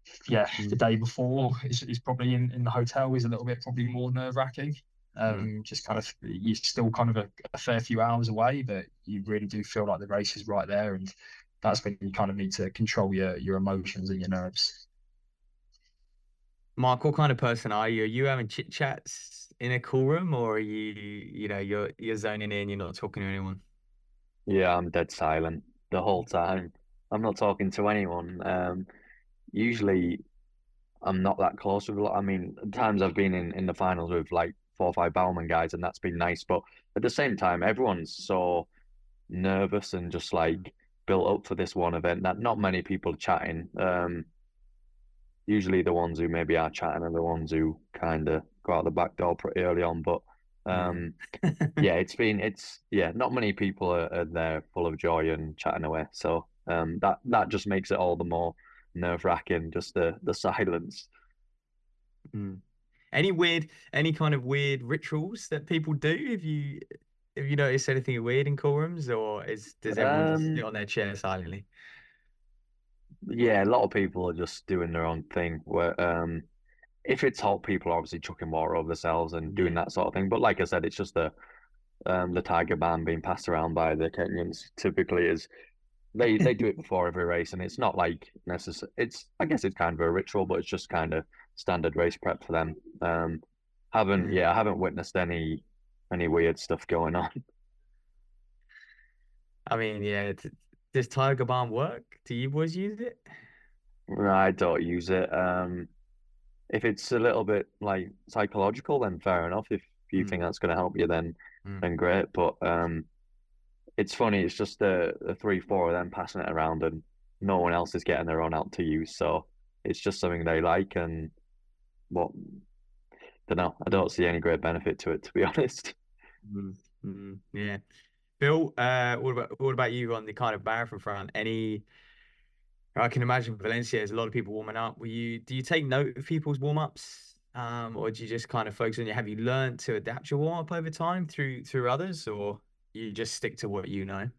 yeah, Mm. the day before is, is probably in, in the hotel is a little bit probably more nerve wracking. Um, Mm. just kind of you're still kind of a, a fair few hours away, but you really do feel like the race is right there, and that's when you kind of need to control your your emotions and your nerves. Mark, what kind of person are you? Are you having chit chats in a cool room, or are you, you know, you're you're zoning in, you're not talking to anyone? Yeah, I'm dead silent the whole time. I'm not talking to anyone. Um, usually I'm not that close with a lot. I mean, at times I've been in, in the finals with like four or five Bauman guys, and that's been nice. But at the same time, everyone's so nervous and just like built up for this one event that not many people are chatting. Um, usually the ones who maybe are chatting are the ones who kind of go out the back door pretty early on. But um, Yeah. yeah, it's been it's yeah, not many people are, are there full of joy and chatting away. So um, that that just makes it all the more nerve wracking. Just the the silence. Mm. Any weird, any kind of weird rituals that people do? Have you have you noticed anything weird in call rooms, or is does everyone just sit Um, on their chair silently? yeah, a lot of people are just doing their own thing. Where um, if it's hot, people are obviously chucking water over themselves and doing Yeah. that sort of thing. But like I said, it's just the um the Tiger Balm being passed around by the Kenyans typically is they they do it before every race, and it's not like necessary. It's I guess it's kind of a ritual, but it's just kind of standard race prep for them. Um, haven't Yeah. yeah, I haven't witnessed any any weird stuff going on. I mean, yeah. d- Does Tiger Balm work? Do you boys use it? I don't use it. Um, if it's a little bit like psychological, then fair enough. If you Mm. think that's going to help you, then Mm. then great. But um, it's funny. It's just the the three, four of them passing it around, and no one else is getting their own out to use. So it's just something they like, and what don't know. I don't see any great benefit to it, to be honest. Mm. Mm. Yeah. Phil, uh, what about what about you on the kind of marathon front? Any, I can imagine Valencia, there's a lot of people warming up. Will you, do you take note of people's warm ups, um, or do you just kind of focus on your? Have you learned to adapt your warm up over time through through others, or you just stick to what you know?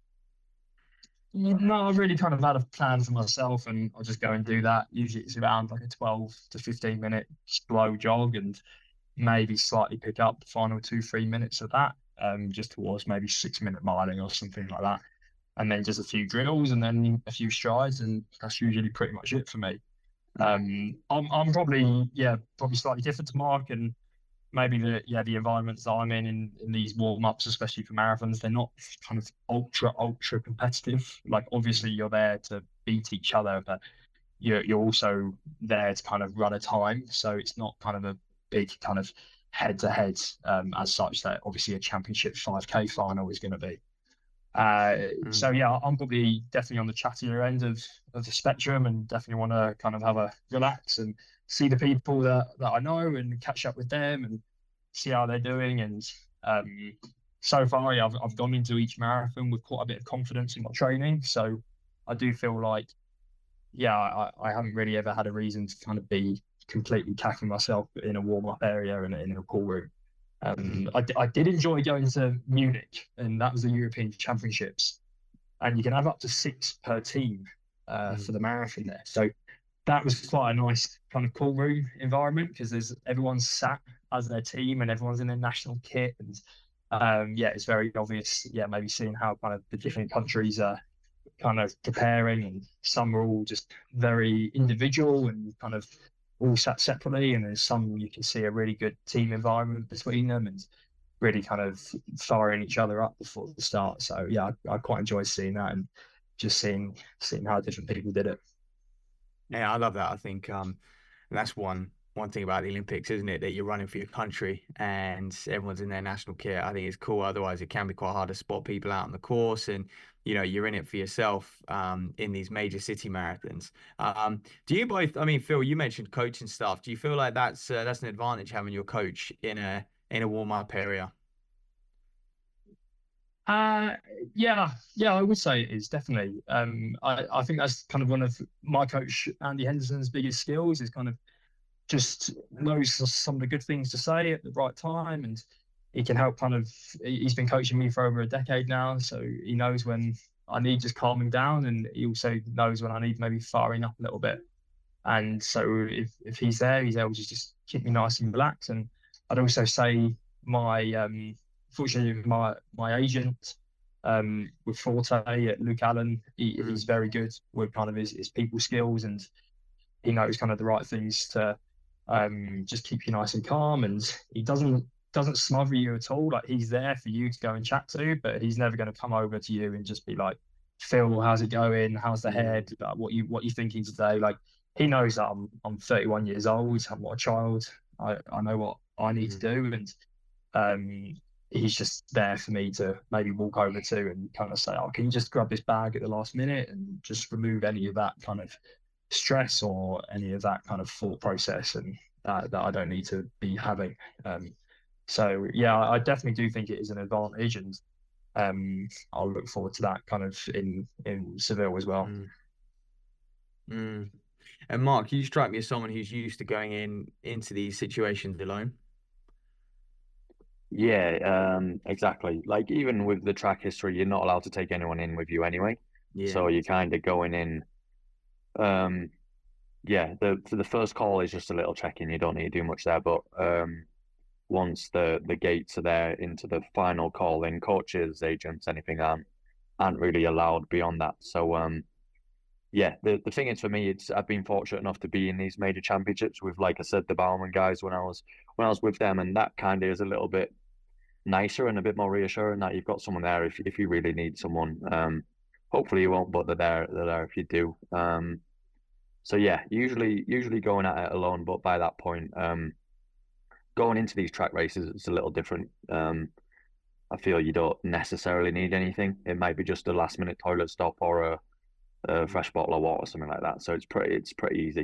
Yeah, no, I really kind of had a plan for myself, and I'll just go and do Mm. that. Usually, it's around like a twelve to fifteen minute slow jog, and maybe slightly pick up the final two, three minutes of that, um, just towards maybe six minute miling or something like that. And then just a few drills and then a few strides, and that's usually pretty much it for me. Um, I'm I'm probably yeah probably slightly different to Mark, and maybe the yeah the environments that I'm in in, in these warm ups, especially for marathons, they're not kind of ultra ultra competitive. Like obviously you're there to beat each other, but you're you're also there to kind of run a time. So it's not kind of a big kind of head to head um, as such that obviously a championship five K final is going to be. Uh, Mm. so yeah, I'm probably definitely on the chattier end of, of the spectrum, and definitely want to kind of have a relax and see the people that, that I know and catch up with them and see how they're doing. And um, so far, yeah, I've, I've gone into each marathon with quite a bit of confidence in my training. So I do feel like, yeah, I, I haven't really ever had a reason to kind of be completely cacking myself in a warm up area and in a pool room. Um, I, I did enjoy going to Munich, and that was the European Championships, and you can have up to six per team uh, for the marathon there. So that was quite a nice kind of cool room environment because there's everyone's sat as their team and everyone's in their national kit, and um, yeah, it's very obvious. Yeah, maybe seeing how kind of the different countries are kind of preparing, and some are all just very individual and kind of all sat separately, and there's some you can see a really good team environment between them and really kind of firing each other up before the start. So yeah, I, I quite enjoy seeing that and just seeing seeing how different people did it. Yeah, I love that. I think um, that's one one thing about the Olympics, isn't it? That you're running for your country and everyone's in their national kit. I think it's cool. Otherwise, it can be quite hard to spot people out on the course, and you know you're in it for yourself um, in these major city marathons. Um, do you both? I mean, Phil, you mentioned coaching stuff. Do you feel like that's uh, that's an advantage having your coach in a in a warm up area? Uh, yeah, yeah, I would say it is definitely. Um, I, I think that's kind of one of my coach Andy Henderson's biggest skills is kind of just knows some of the good things to say at the right time, and he can help kind of. He's been coaching me for over a decade now, so he knows when I need just calming down, and he also knows when I need maybe firing up a little bit. And so if, if he's there, he's able to just keep me nice and relaxed. And I'd also say my, um, fortunately, my my agent um, with Forte at Luke Allen, he, Mm. he's very good with kind of his, his people skills, and he knows kind of the right things to um, just keep you nice and calm. And he doesn't doesn't smother you at all. Like, he's there for you to go and chat to, but he's never going to come over to you and just be like, Phil, how's it going? How's the head? Like, what you what you thinking today? Like, he knows that I'm I'm thirty-one years old. I'm not a child. I, I know what I need Mm. to do, and um, he's just there for me to maybe walk over to and kind of say, "Oh, can you just grab this bag at the last minute and just remove any of that kind of stress or any of that kind of thought process and that, that I don't need to be having." Um, so yeah, I definitely do think it is an advantage, and um, I'll look forward to that kind of in in Seville as well. Mm. Mm. And Mark, you strike me as someone who's used to going in into these situations alone. Yeah, um, exactly. Like, even with the track history, you're not allowed to take anyone in with you anyway. Yeah. So you're kind of going in. Um, yeah, the for the first call is just a little check-in. You don't need to do much there, but um, once the the gates are there into the final call, in coaches, agents, anything aren't aren't really allowed beyond that. So um, yeah, the the thing is, for me, it's I've been fortunate enough to be in these major championships with, like I said, the Bauman guys when I was when I was with them, and that kind of is a little bit nicer and a bit more reassuring that you've got someone there if if you really need someone. Um, hopefully you won't, but they're there. They're there if you do. Um, so yeah, usually usually going at it alone, but by that point, um, going into these track races, it's a little different. Um, I feel you don't necessarily need anything. It might be just a last minute toilet stop or a, a fresh bottle of water, something like that. So it's pretty it's pretty easy.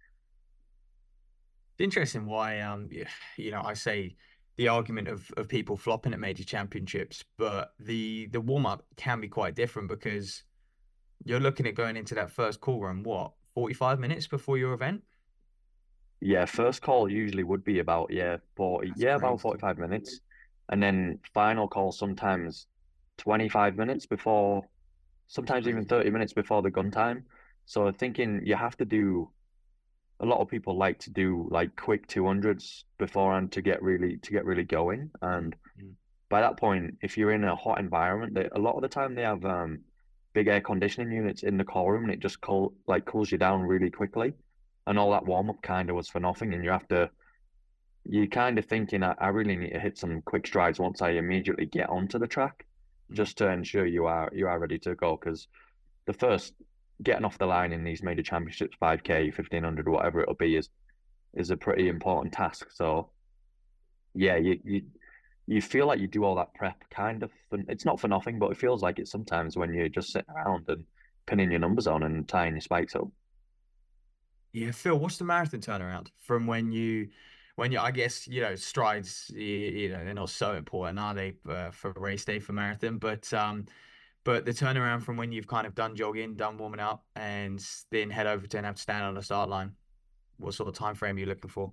It's interesting why um you know I say the argument of of people flopping at major championships, but the the warm up can be quite different because you're looking at going into that first call run, what, forty-five minutes before your event? Yeah, first call usually would be about yeah forty That's yeah about crazy. forty-five minutes, and then final call sometimes twenty-five minutes before, sometimes even Crazy. thirty minutes before the gun time. So thinking you have to do, a lot of people like to do like quick two hundreds beforehand to get really to get really going. And Mm. by that point, if you're in a hot environment, they, a lot of the time they have um big air conditioning units in the call room, and it just cool like cools you down really quickly. And all that warm up kind of was for nothing, and you have to you're kind of thinking, I, I really need to hit some quick strides once I immediately get onto the track, just to ensure you are you are ready to go. Because the first getting off the line in these major championships, five K, fifteen hundred, whatever it'll be, is is a pretty important task. So yeah, you you you feel like you do all that prep kind of, and it's not for nothing, but it feels like it sometimes when you're just sitting around and pinning your numbers on and tying your spikes up. Yeah, Phil, what's the marathon turnaround from when you, when you, I guess, you know, strides, you, you know, they're not so important, are they, uh, for race day for marathon? But um, but the turnaround from when you've kind of done jogging, done warming up, and then head over to and have to stand on the start line. What sort of time frame are you looking for?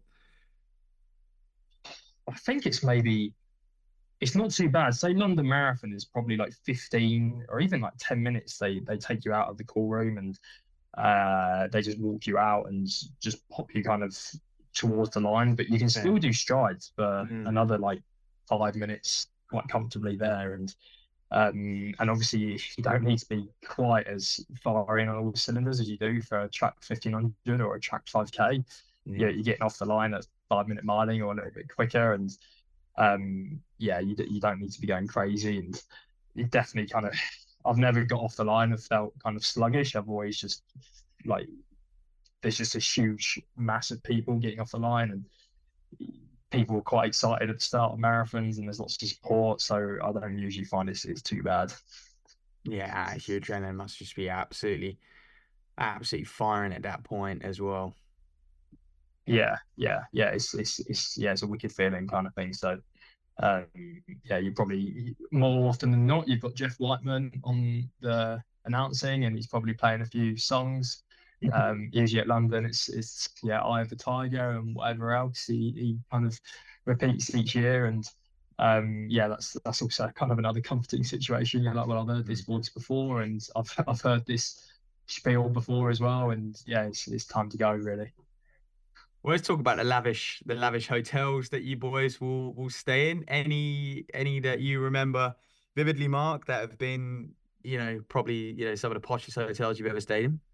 I think it's maybe it's not too bad. Say London Marathon is probably like fifteen or even like ten minutes. They they take you out of the call room and uh, they just walk you out and just pop you kind of towards the line. But you can still do strides for Mm. another like five minutes quite comfortably there. And um, and obviously you don't need to be quite as far in on all the cylinders as you do for a track fifteen hundred or a track five K. Yeah, you're getting off the line at five minute miling or a little bit quicker, and um, yeah, you you don't need to be going crazy. And you definitely kind of, I've never got off the line and felt kind of sluggish. I've always just like, there's just a huge mass of people getting off the line, and people are quite excited at the start of marathons, and there's lots of support. So I don't usually find it's it's too bad. Yeah, your adrenaline must just be absolutely, absolutely firing at that point as well. Yeah, yeah, yeah. It's it's it's yeah, it's a wicked feeling kind of thing. So um, yeah, you probably more often than not, you've got Jeff Whiteman on the announcing, and he's probably playing a few songs. Um, usually at London, it's it's yeah, Eye of the Tiger and whatever else he, he kind of repeats each year. And um, yeah, that's that's also kind of another comforting situation. You're like, well, I've heard this voice before, and I've I've heard this spiel before as well, and yeah, it's it's time to go really. Well, let's talk about the lavish, the lavish hotels that you boys will will stay in. Any any that you remember vividly, Mark, that have been, you know, probably, you know, some of the poshest hotels you've ever stayed in?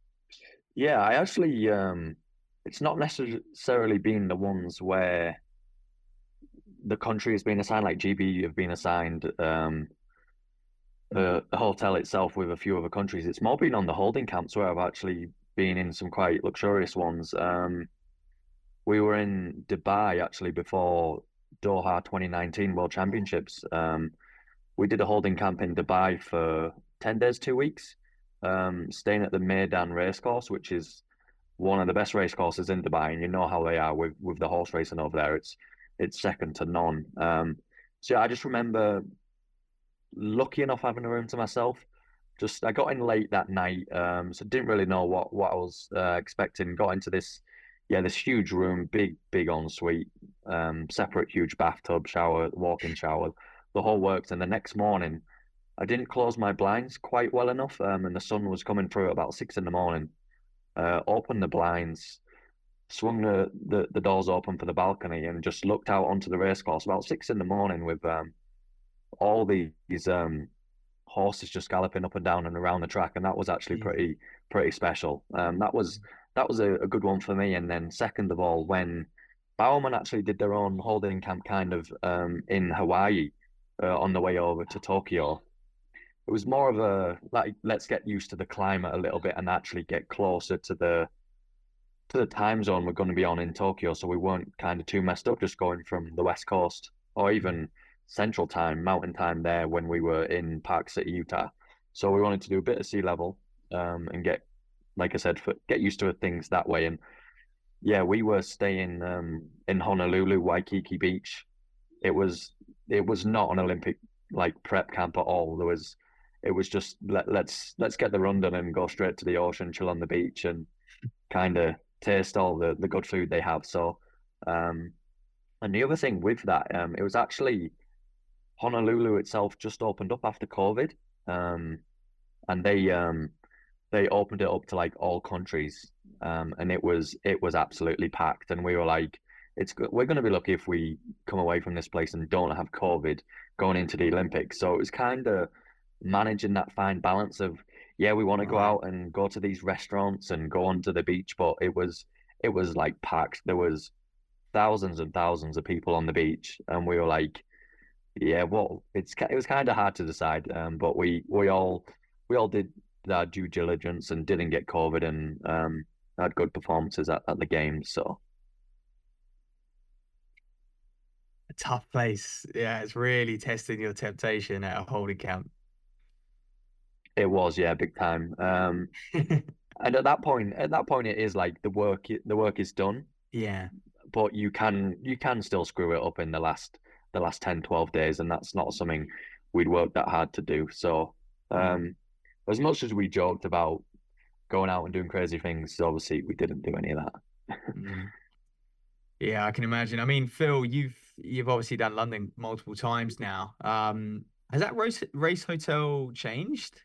Yeah, I actually um it's not necessarily been the ones where the country has been assigned, like G B have been assigned um the, the hotel itself with a few other countries. It's more been on the holding camps where I've actually been in some quite luxurious ones. Um we were in Dubai actually before Doha twenty nineteen World Championships. Um we did a holding camp in Dubai for ten days, two weeks, um, staying at the Meydan Racecourse, which is one of the best race courses in Dubai, and you know how they are with with the horse racing over there. It's it's second to none. Um, so yeah, I just remember lucky enough having a room to myself. Just I got in late that night, um, so didn't really know what what I was uh, expecting. Got into this, yeah, this huge room, big big ensuite, um, separate huge bathtub, shower, walk-in shower, the whole works. And the next morning, I didn't close my blinds quite well enough, um, and the sun was coming through at about six in the morning. Uh, opened the blinds, swung the, the, the doors open for the balcony, and just looked out onto the racecourse about six in the morning with um, all these um, horses just galloping up and down and around the track, and that was actually pretty pretty special. Um, that was that was a, a good one for me. And then second of all, when Bowerman actually did their own holding camp kind of um, in Hawaii uh, on the way over to Tokyo. It was more of a like let's get used to the climate a little bit and actually get closer to the to the time zone we're going to be on in Tokyo, so we weren't kind of too messed up just going from the West Coast or even Central Time, Mountain Time there when we were in Park City, Utah. So we wanted to do a bit of sea level um, and get, like I said, for, get used to things that way. And yeah, we were staying um, in Honolulu, Waikiki Beach. It was it was not an Olympic like prep camp at all. There was it was just let, let's let's get the run done and go straight to the ocean, chill on the beach, and kind of taste all the, the good food they have. So, um, and the other thing with that, um, it was actually Honolulu itself just opened up after COVID, um, and they um they opened it up to like all countries, um, and it was it was absolutely packed, and we were like, it's we're going to be lucky if we come away from this place and don't have COVID going into the Olympics. So it was kind of managing that fine balance of yeah, we want to go Right. out and go to these restaurants and go onto the beach, but it was it was like packed. There was thousands and thousands of people on the beach, and we were like, yeah, well, it's it was kind of hard to decide, um, but we we all we all did our due diligence and didn't get COVID and um had good performances at, at the games. So A tough place. Yeah, it's really testing your temptation at a holding camp. it was, yeah, big time. Um, and at that point, at that point, it is like the work the work is done, Yeah. but you can you can still screw it up in the last the last ten twelve days, and that's not something we'd worked that hard to do. So um as much as we joked about going out and doing crazy things, obviously we didn't do any of that. Mm. Yeah, I can imagine. I mean, Phil, you've you've obviously done London multiple times now. Um, has that race race hotel changed?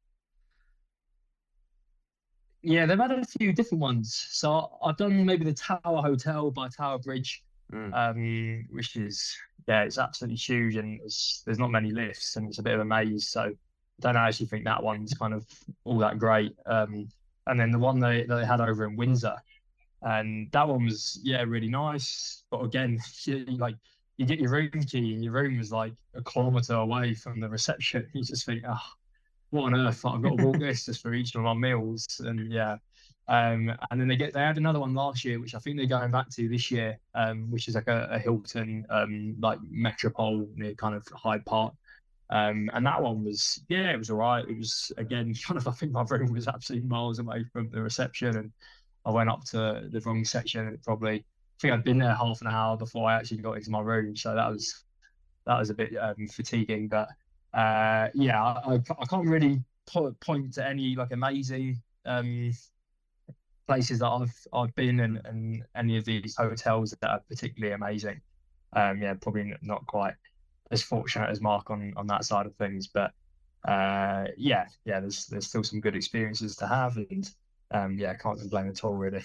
Yeah, they've had a few different ones. So I've done maybe the Tower Hotel by Tower Bridge, Mm. um, which is yeah, it's absolutely huge, and it's, there's not many lifts, and it's a bit of a maze. So I don't actually think that one's kind of all that great. Um, and then the one they, that they had over in Windsor, and that one was yeah really nice. But again, you, like you get your room key, and your room was like a kilometre away from the reception. You just think, oh, what on earth? Like, I've got to walk this just for each of my meals, and yeah. Um, and then they get they had another one last year, which I think they're going back to this year, um, which is like a, a Hilton, um, like Metropole near kind of Hyde Park. Um, and that one was yeah, it was all right. It was again kind of I think my room was absolutely miles away from the reception, and I went up to the wrong section, and it probably I think I'd been there half an hour before I actually got into my room, so that was that was a bit um, fatiguing, but uh, yeah, I, I can't really po- point to any like amazing um, places that I've I've been in, and any of these hotels that are particularly amazing. Um, yeah, probably not quite as fortunate as Mark on on that side of things, but uh, yeah, yeah, there's there's still some good experiences to have, and um, yeah, can't complain at all really.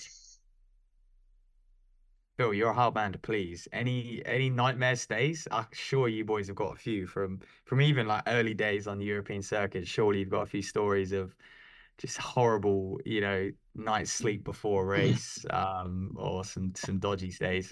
Phil, you're a hard man to please. Any any nightmare stays? I'm sure you boys have got a few from from even like early days on the European circuit. Surely you've got a few stories of just horrible, you know, night's sleep before a race, um, or some some dodgy stays.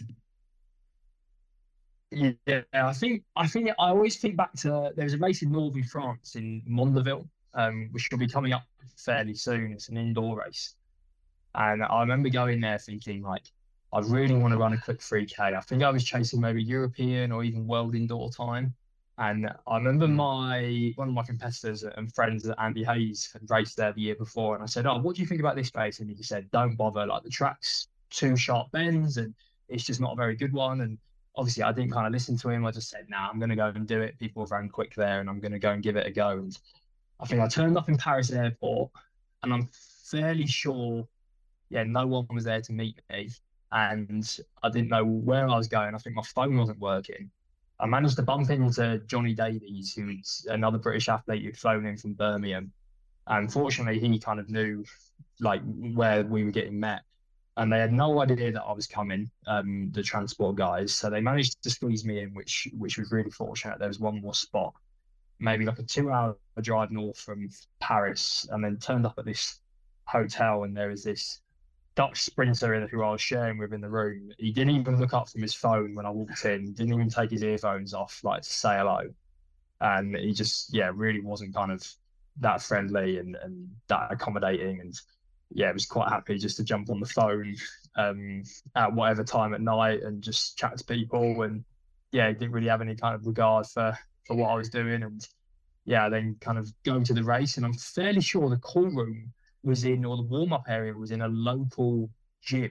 Yeah, I think I think I always think back to there was a race in northern France in Mondeville, um, which will be coming up fairly soon. It's an indoor race, and I remember going there thinking like, I really want to run a quick three K. I think I was chasing maybe European or even world indoor time. And I remember Mm. my one of my competitors and friends, Andy Hayes, had raced there the year before. And I said, "Oh, what do you think about this race?" And he said, "Don't bother. Like the track's two sharp bends and it's just not a very good one." And obviously I didn't kind of listen to him. I just said, "Nah, I'm gonna go and do it. People have ran quick there and I'm gonna go and give it a go." And I think I turned up in Paris airport and I'm fairly sure, yeah, no one was there to meet me, and I didn't know where I was going. I think my phone wasn't working. I managed to bump into Johnny Davies, who's another British athlete who'd flown in from Birmingham. And fortunately, he kind of knew like where we were getting met. And they had no idea that I was coming, um, the transport guys. So they managed to squeeze me in, which which was really fortunate. There was one more spot, maybe like a two-hour drive north from Paris, and then turned up at this hotel, and there was this Dutch sprinter who I was sharing with in the room. He didn't even look up from his phone when I walked in. Didn't even take his earphones off, like to say hello. And he just, yeah, really wasn't kind of that friendly and and that accommodating. And yeah, was quite happy just to jump on the phone um, at whatever time at night and just chat to people. And yeah, he didn't really have any kind of regard for for what I was doing. And yeah, then kind of go to the race. And I'm fairly sure the call room was in, or the warm up area was in a local gym,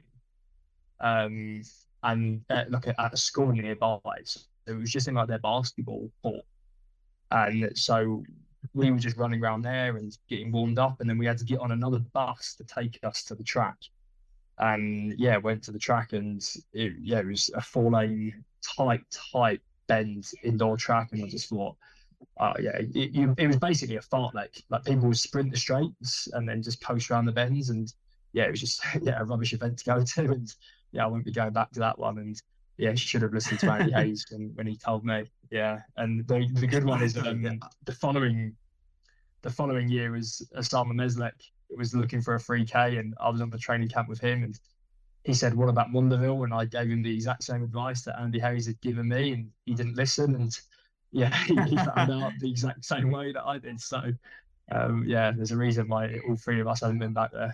um, and uh, like a, at a school nearby. So it was just in like their basketball court, and so we were just running around there and getting warmed up, and then we had to get on another bus to take us to the track. And yeah, went to the track, and it, yeah, it was a four lane tight, tight bend indoor track, and I just thought, uh, yeah, it, it, it was basically a fartlek. Like people would sprint the straights and then just coast around the bends, and yeah, it was just yeah a rubbish event to go to, and yeah, I won't be going back to that one. And yeah, should have listened to Andy Hayes when, when he told me. Yeah, and the the good one is um, the following the following year was Osama Meslek was looking for a three K, and I was on the training camp with him, and he said, "What about Mondeville?" And I gave him the exact same advice that Andy Hayes had given me, and he didn't listen. And yeah, he, he found out the exact same way that I did. So um, yeah, there's a reason why all three of us haven't been back there.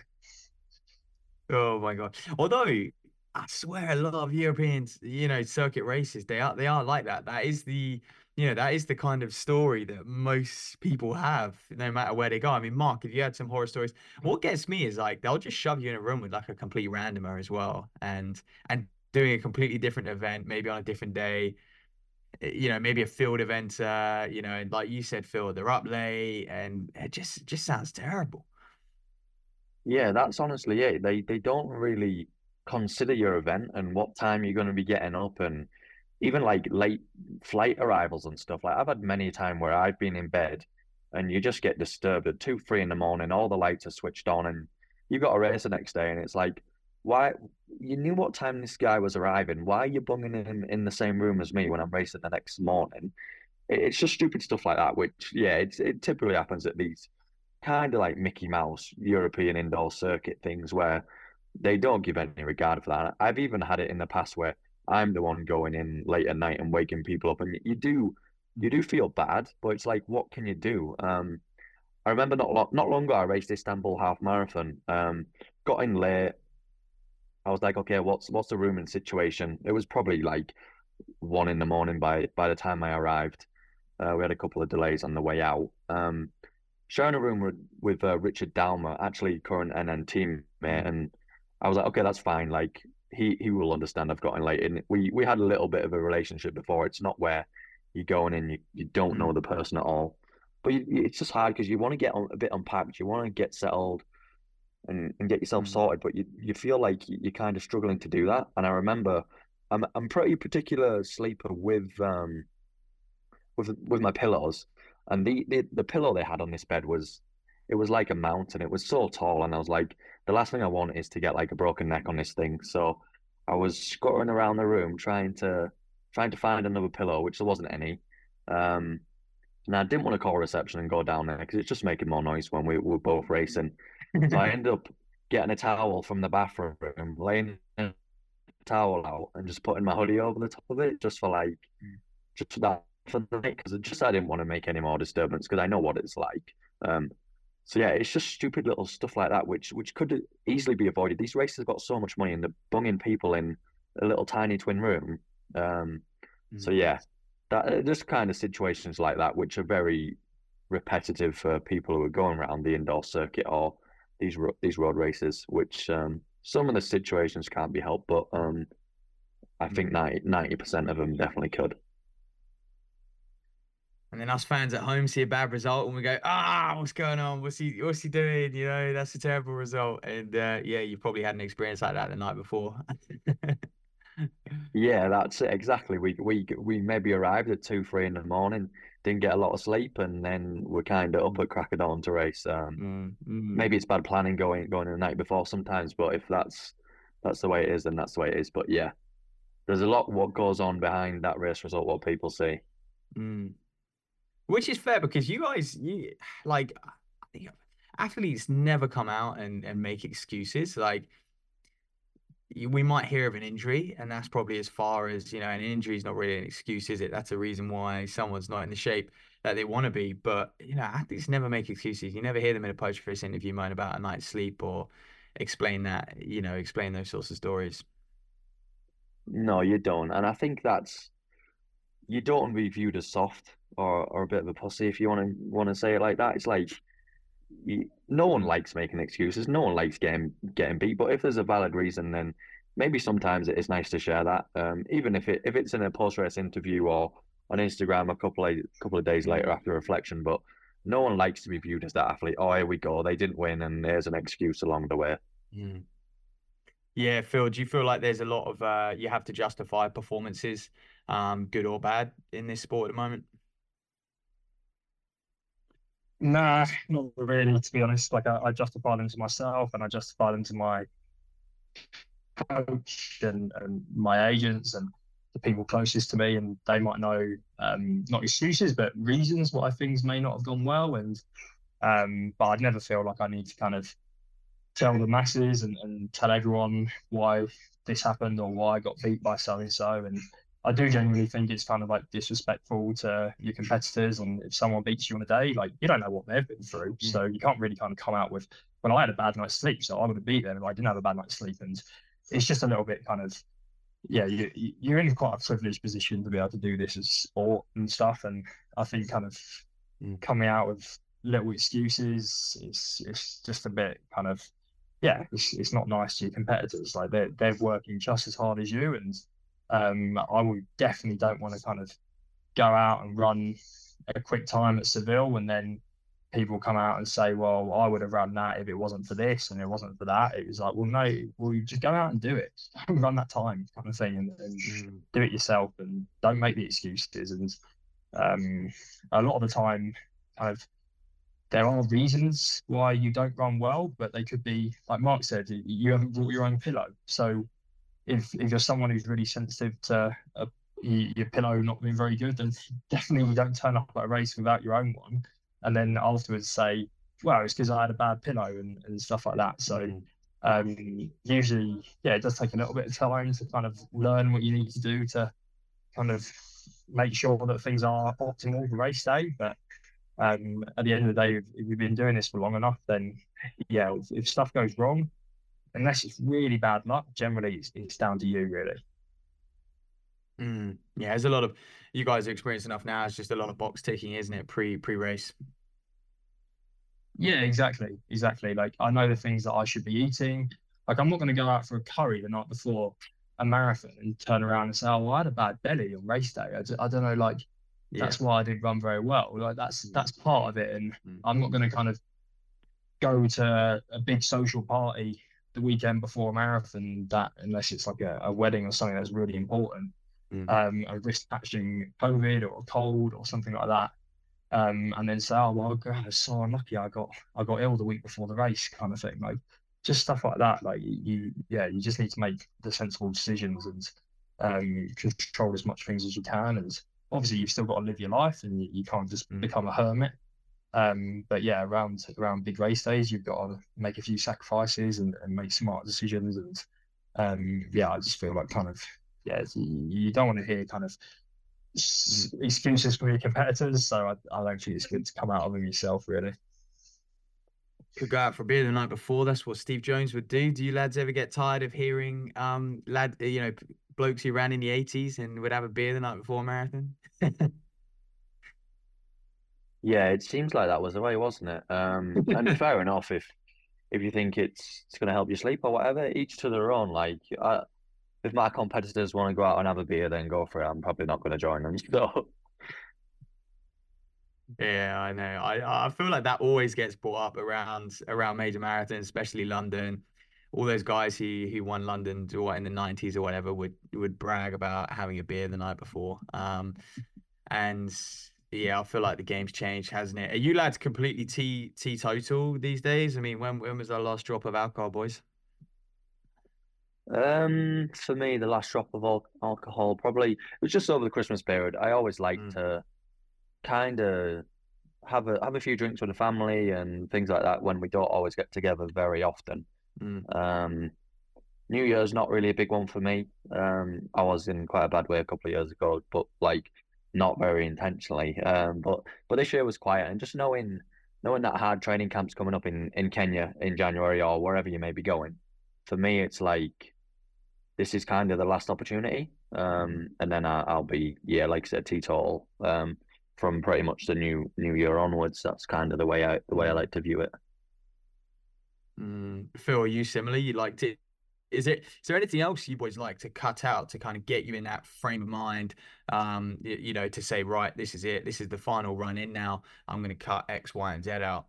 Oh my God. Although I swear a lot of Europeans, you know, circuit races, they are they are like that. That is the, you know, that is the kind of story that most people have, no matter where they go. I mean, Mark, if you had some horror stories, what gets me is like they'll just shove you in a room with like a complete randomer as well, and and doing a completely different event, maybe on a different day. eh, You know, maybe a field event, uh, you know, and like you said, Phil, they're up late, and it just just sounds terrible. Yeah, that's honestly it. They they don't really consider your event and what time you're going to be getting up, and even like late flight arrivals and stuff. Like I've had many a time where I've been in bed and you just get disturbed at two, three in the morning, all the lights are switched on and you've got a race the next day and it's like, why you knew what time this guy was arriving. Why are you bunging him in the same room as me when I'm racing the next morning? It- It's just stupid stuff like that, which yeah, it's it typically happens at these kind of like Mickey Mouse European indoor circuit things where they don't give any regard for that. I've even had it in the past where I'm the one going in late at night and waking people up, and you do you do feel bad, but it's like, what can you do? Um, I remember not long, not long ago I raced Istanbul half marathon. Um, got in late. I was like, okay, what's what's the room and situation? It was probably like one in the morning by by the time I arrived. Uh, we had a couple of delays on the way out. Um, sharing a room with, with uh, Richard Dalmer, actually current N N teammate, and I was like, okay, that's fine. Like he he will understand. I've gotten late, and we we had a little bit of a relationship before. It's not where you're going in, you you don't know Mm. the person at all, but you, it's just hard because you want to get on, a bit unpacked, you want to get settled and, and get yourself Mm. sorted, but you you feel like you're kind of struggling to do that. And I remember I'm I'm pretty particular sleeper with um with with my pillows. And the, the the pillow they had on this bed was, it was like a mountain. It was so tall, and I was like, the last thing I want is to get like a broken neck on this thing. So I was scuttering around the room trying to trying to find another pillow, which there wasn't any. Um, and I didn't want to call reception and go down there because it's just making more noise when we were both racing. So I ended up getting a towel from the bathroom, laying a towel out, and just putting my hoodie over the top of it, just for like, just for that for the night, because just I didn't want to make any more disturbance because I know what it's like. Um, so yeah, it's just stupid little stuff like that, which which could easily be avoided. These races have got so much money, and they're bunging people in a little tiny twin room. Um, mm. So yeah, that just kind of situations like that, which are very repetitive for people who are going around the indoor circuit or these these road races. Which um, some of the situations can't be helped, but um, I think ninety percent of them definitely could. And then us fans at home see a bad result and we go, ah, what's going on? What's he, what's he doing? You know, that's a terrible result. And uh, yeah, you probably had an experience like that the night before. Yeah, that's it. Exactly. We we we maybe arrived at two, three in the morning, didn't get a lot of sleep, and then we're kind of up at crack of dawn to race. Um, mm, mm. Maybe it's bad planning going going the night before sometimes, but if that's that's the way it is, then that's the way it is. But yeah, there's a lot what goes on behind that race result, what people see. Mm. Which is fair because you guys, you like, I think athletes never come out and, and make excuses. Like, we might hear of an injury, and that's probably as far as, you know, an injury is not really an excuse, is it? That's a reason why someone's not in the shape that they want to be. But, you know, athletes never make excuses. You never hear them in a post-race interview moan about a night's sleep or explain that, you know, explain those sorts of stories. No, you don't. And I think that's, you don't want to be viewed as soft or, or a bit of a pussy, if you want to want to say it like that. It's like, you, no one likes making excuses. No one likes getting getting beat. But if there's a valid reason, then maybe sometimes it is nice to share that. Um, even if it if it's in a post race interview or on Instagram a couple of couple of days later after reflection. But no one likes to be viewed as that athlete. Oh, here we go. They didn't win, and there's an excuse along the way. Mm. Yeah, Phil, do you feel like there's a lot of uh, you have to justify performances, um, good or bad, in this sport at the moment? Nah, not really, to be honest. Like, I, I justify them to myself, and I justify them to my coach and, and my agents and the people closest to me, and they might know um, not excuses, but reasons why things may not have gone well. And um, but I'd never feel like I need to kind of tell the masses and, and tell everyone why this happened or why I got beat by so and so. And I do genuinely think it's kind of like disrespectful to your competitors. And if someone beats you on a day, like, you don't know what they've been through. Mm. So you can't really kind of come out with, well, I had a bad night's sleep, so I would have beat them if I didn't have a bad night's sleep. And it's just a little bit kind of, yeah, you, you're in quite a privileged position to be able to do this as sport and stuff. And I think kind of mm. coming out with little excuses, it's, it's just a bit kind of, yeah, it's, it's not nice to your competitors. Like, they're, they're working just as hard as you. And um, I would definitely don't want to kind of go out and run a quick time at Seville and then people come out and say, well, I would have run that if it wasn't for this and it wasn't for that. It was like, well, no, well, you just go out and do it. Run that time kind of thing, and, and mm. do it yourself, and don't make the excuses. And um, a lot of the time, kind of, there are reasons why you don't run well, but they could be, like Mark said, you haven't brought your own pillow. So if if you're someone who's really sensitive to a, your pillow not being very good, then definitely don't turn up at a race without your own one. And then afterwards say, well, it's because I had a bad pillow and, and stuff like that. So um, usually, yeah, it does take a little bit of time to kind of learn what you need to do to kind of make sure that things are optimal for race day. But Um, at the end of the day, if, if you've been doing this for long enough, then yeah, if, if stuff goes wrong, unless it's really bad luck, generally it's, it's down to you, really. Mm, yeah, there's a lot of, you guys are experienced enough now. It's just a lot of box ticking, isn't it? Pre pre race. Yeah, exactly, exactly. Like, I know the things that I should be eating. Like, I'm not going to go out for a curry the night before a marathon and turn around and say, oh, well, I had a bad belly on race day. I, d- I don't know, like. That's yeah. why I didn't run very well. Like, that's that's part of it, and mm. I'm not going to kind of go to a big social party the weekend before a marathon that unless it's like a, a wedding or something that's really important. Mm. Um, I risk catching COVID or a cold or something like that. um, and then say, oh well, God, I was so unlucky. I got I got ill the week before the race, kind of thing. Like just stuff like that. Like you, yeah, you just need to make the sensible decisions and um, control as much things as you can. And obviously, you've still got to live your life, and you, you can't just Mm. become a hermit. Um, but yeah, around around big race days, you've got to make a few sacrifices and, and make smart decisions. And um, yeah, I just feel like kind of yeah, you, you don't want to hear kind of s- excuses from your competitors. So I, I don't think it's good to come out of them yourself, really. Could go out for a beer the night before. That's what Steve Jones would do. Do you lads ever get tired of hearing um lad uh, you know p- blokes who ran in the eighties and would have a beer the night before a marathon? Yeah, it seems like that was the way, wasn't it? Um, and fair enough if if you think it's it's going to help you sleep or whatever, each to their own. Like, I, if my competitors want to go out and have a beer, then go for it. I'm probably not going to join them. So, Yeah, I know. I I feel like that always gets brought up around around major marathons, especially London. All those guys who who won London or what in the nineties or whatever would would brag about having a beer the night before. Um, and yeah, I feel like the game's changed, hasn't it? Are you lads completely tea teetotal these days? I mean, when when was our last drop of alcohol, boys? um, for me, the last drop of al alcohol probably it was just over the Christmas period. I always like Mm, to kind of have a have a few drinks with the family and things like that when we don't always get together very often. mm, Um, New Year's not really a big one for me. Um, I was in quite a bad way a couple of years ago, but like not very intentionally. Um, but but this year was quiet, and just knowing knowing that hard training camp's coming up in in Kenya in January or wherever you may be going, for me it's like this is kind of the last opportunity. mm, Um, and then I, I'll be yeah, like I said, teetotal. Um, from pretty much the new new year onwards. That's kind of the way I the way I mm, like to view it. mm. Phil, are you similar? You like to Is it, is there anything else you boys like to cut out to kind of get you in that frame of mind? Um, you, you know, to say, right, this is it. This is the final run in now. I'm going to cut X, Y, and Z out.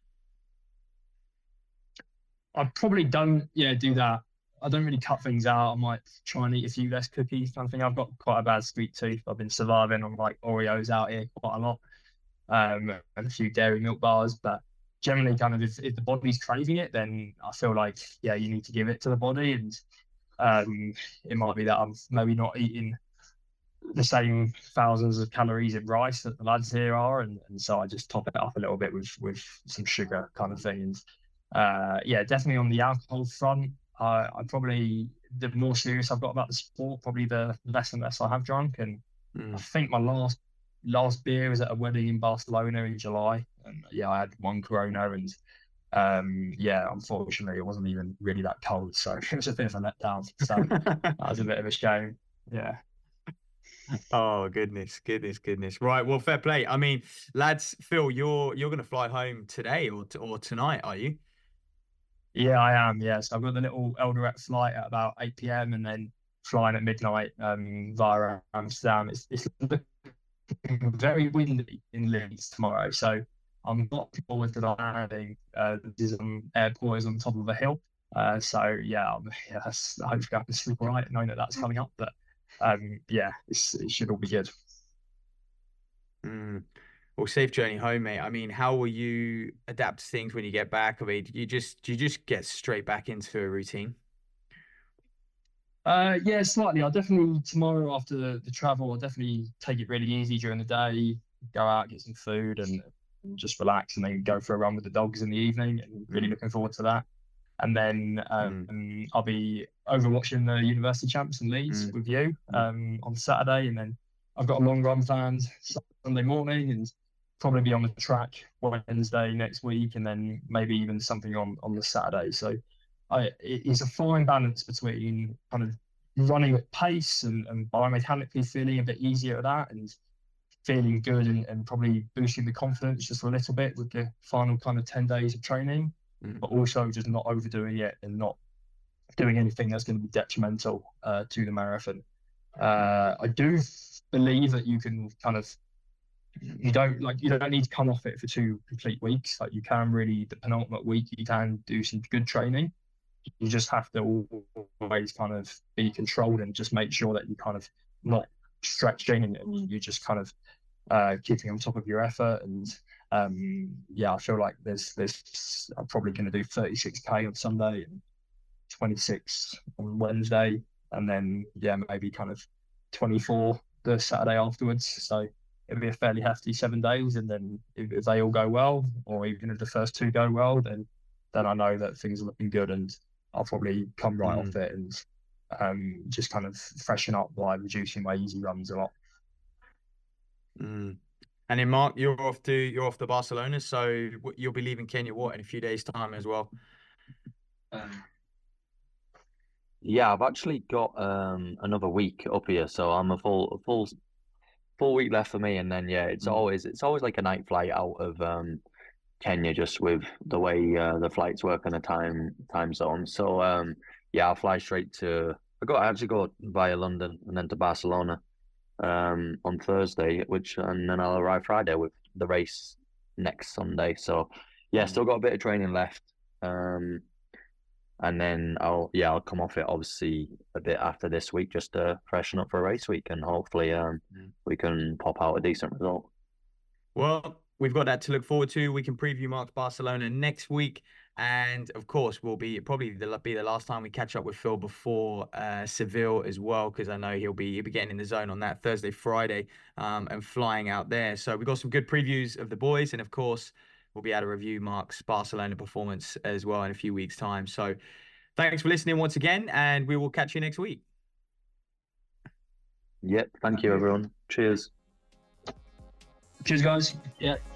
I probably don't, yeah, do that. I don't really cut things out. I might try and eat a few less cookies, kind of thing. I've got quite a bad sweet tooth. I've been surviving on like Oreos out here quite a lot, um, and a few dairy milk bars. But generally, kind of, if, if the body's craving it, then I feel like, yeah, you need to give it to the body. And um, it might be that I'm maybe not eating the same thousands of calories in rice that the lads here are, and, and so I just top it up a little bit with with some sugar kind of thing. And uh, yeah, definitely on the alcohol front, I I probably the more serious I've got about the sport, probably the less and less I have drunk. And I Mm. think my last last beer was at a wedding in Barcelona in July, and yeah, I had one Corona, and um, yeah, unfortunately, it wasn't even really that cold, so it was a bit of a letdown. So that was a bit of a shame. Yeah. Oh goodness, goodness, goodness. Right, well, fair play. I mean, lads, Phil, you're you're gonna fly home today or t- or tonight, are you? Yeah, I am. Yes, I've got the little Eldoret flight at about eight p m and then flying at midnight um, via Amsterdam. It's, it's looking very windy in Leeds tomorrow, so I'm not looking forward to the landing. Uh, this um, airport is on top of a hill, uh, so yeah, I'm, yes, hopefully I can sleep all right knowing that that's coming up. But um, yeah, it's, it should all be good. Mm. Well, safe journey home, mate. I mean, how will you adapt to things when you get back? I mean, you just you just get straight back into a routine. Uh, yeah, slightly. I'll definitely tomorrow after the, the travel, I'll definitely take it really easy during the day, go out, get some food and, and just relax and then go for a run with the dogs in the evening and really Mm, looking forward to that. And then mm, um, I'll be over watching the University Champs in Leeds mm, with you mm, um, on Saturday. And then I've got a long run planned Sunday morning and probably be on the track Wednesday next week and then maybe even something on, on the Saturday. So I, it's a fine balance between kind of running at pace and, and biomechanically feeling a bit easier at that and feeling good and, and probably boosting the confidence just a little bit with the final kind of ten days of training, mm, but also just not overdoing it and not doing anything that's going to be detrimental uh, to the marathon. Uh, I do believe that you can kind of you don't like you don't need to come off it for two complete weeks. Like you can really the penultimate week you can do some good training. You just have to always kind of be controlled and just make sure that you kind of not stretching and, and you just kind of uh, keeping on top of your effort. And um, yeah, I feel like there's there's I'm probably going to do thirty-six K on Sunday and twenty-six on Wednesday, and then yeah, maybe kind of twenty-four the Saturday afterwards. So it'll be a fairly hefty seven days, and then if, if they all go well, or even if the first two go well, then then I know that things are looking good, and I'll probably come right Mm. off it and um, just kind of freshen up by reducing my easy runs a lot. Mm. And then Mark, you're off to you're off to Barcelona, so w- you'll be leaving Kenya what in a few days' time as well. Um, Yeah, I've actually got um another week up here, so I'm a full a full full week left for me, and then yeah, it's Mm. always it's always like a night flight out of um Kenya, just with the way uh, the flights work on a time time zone. So um yeah, I'll fly straight to I got I actually go via London and then to Barcelona um on Thursday, which and then I'll arrive Friday with the race next Sunday. So yeah, Mm. still got a bit of training left. Um and then I'll yeah, I'll come off it obviously a bit after this week just to freshen up for a race week, and hopefully um Mm. we can pop out a decent result. Well, we've got that to look forward to. We can preview Mark's Barcelona next week, and of course, we'll be probably the, be the last time we catch up with Phil before uh, Seville as well, because I know he'll be he'll be getting in the zone on that Thursday, Friday, um, and flying out there. So we've got some good previews of the boys, and of course, we'll be able to review Mark's Barcelona performance as well in a few weeks' time. So thanks for listening once again, and we will catch you next week. Yep, thank you everyone. Cheers. cheers, guys. Yeah.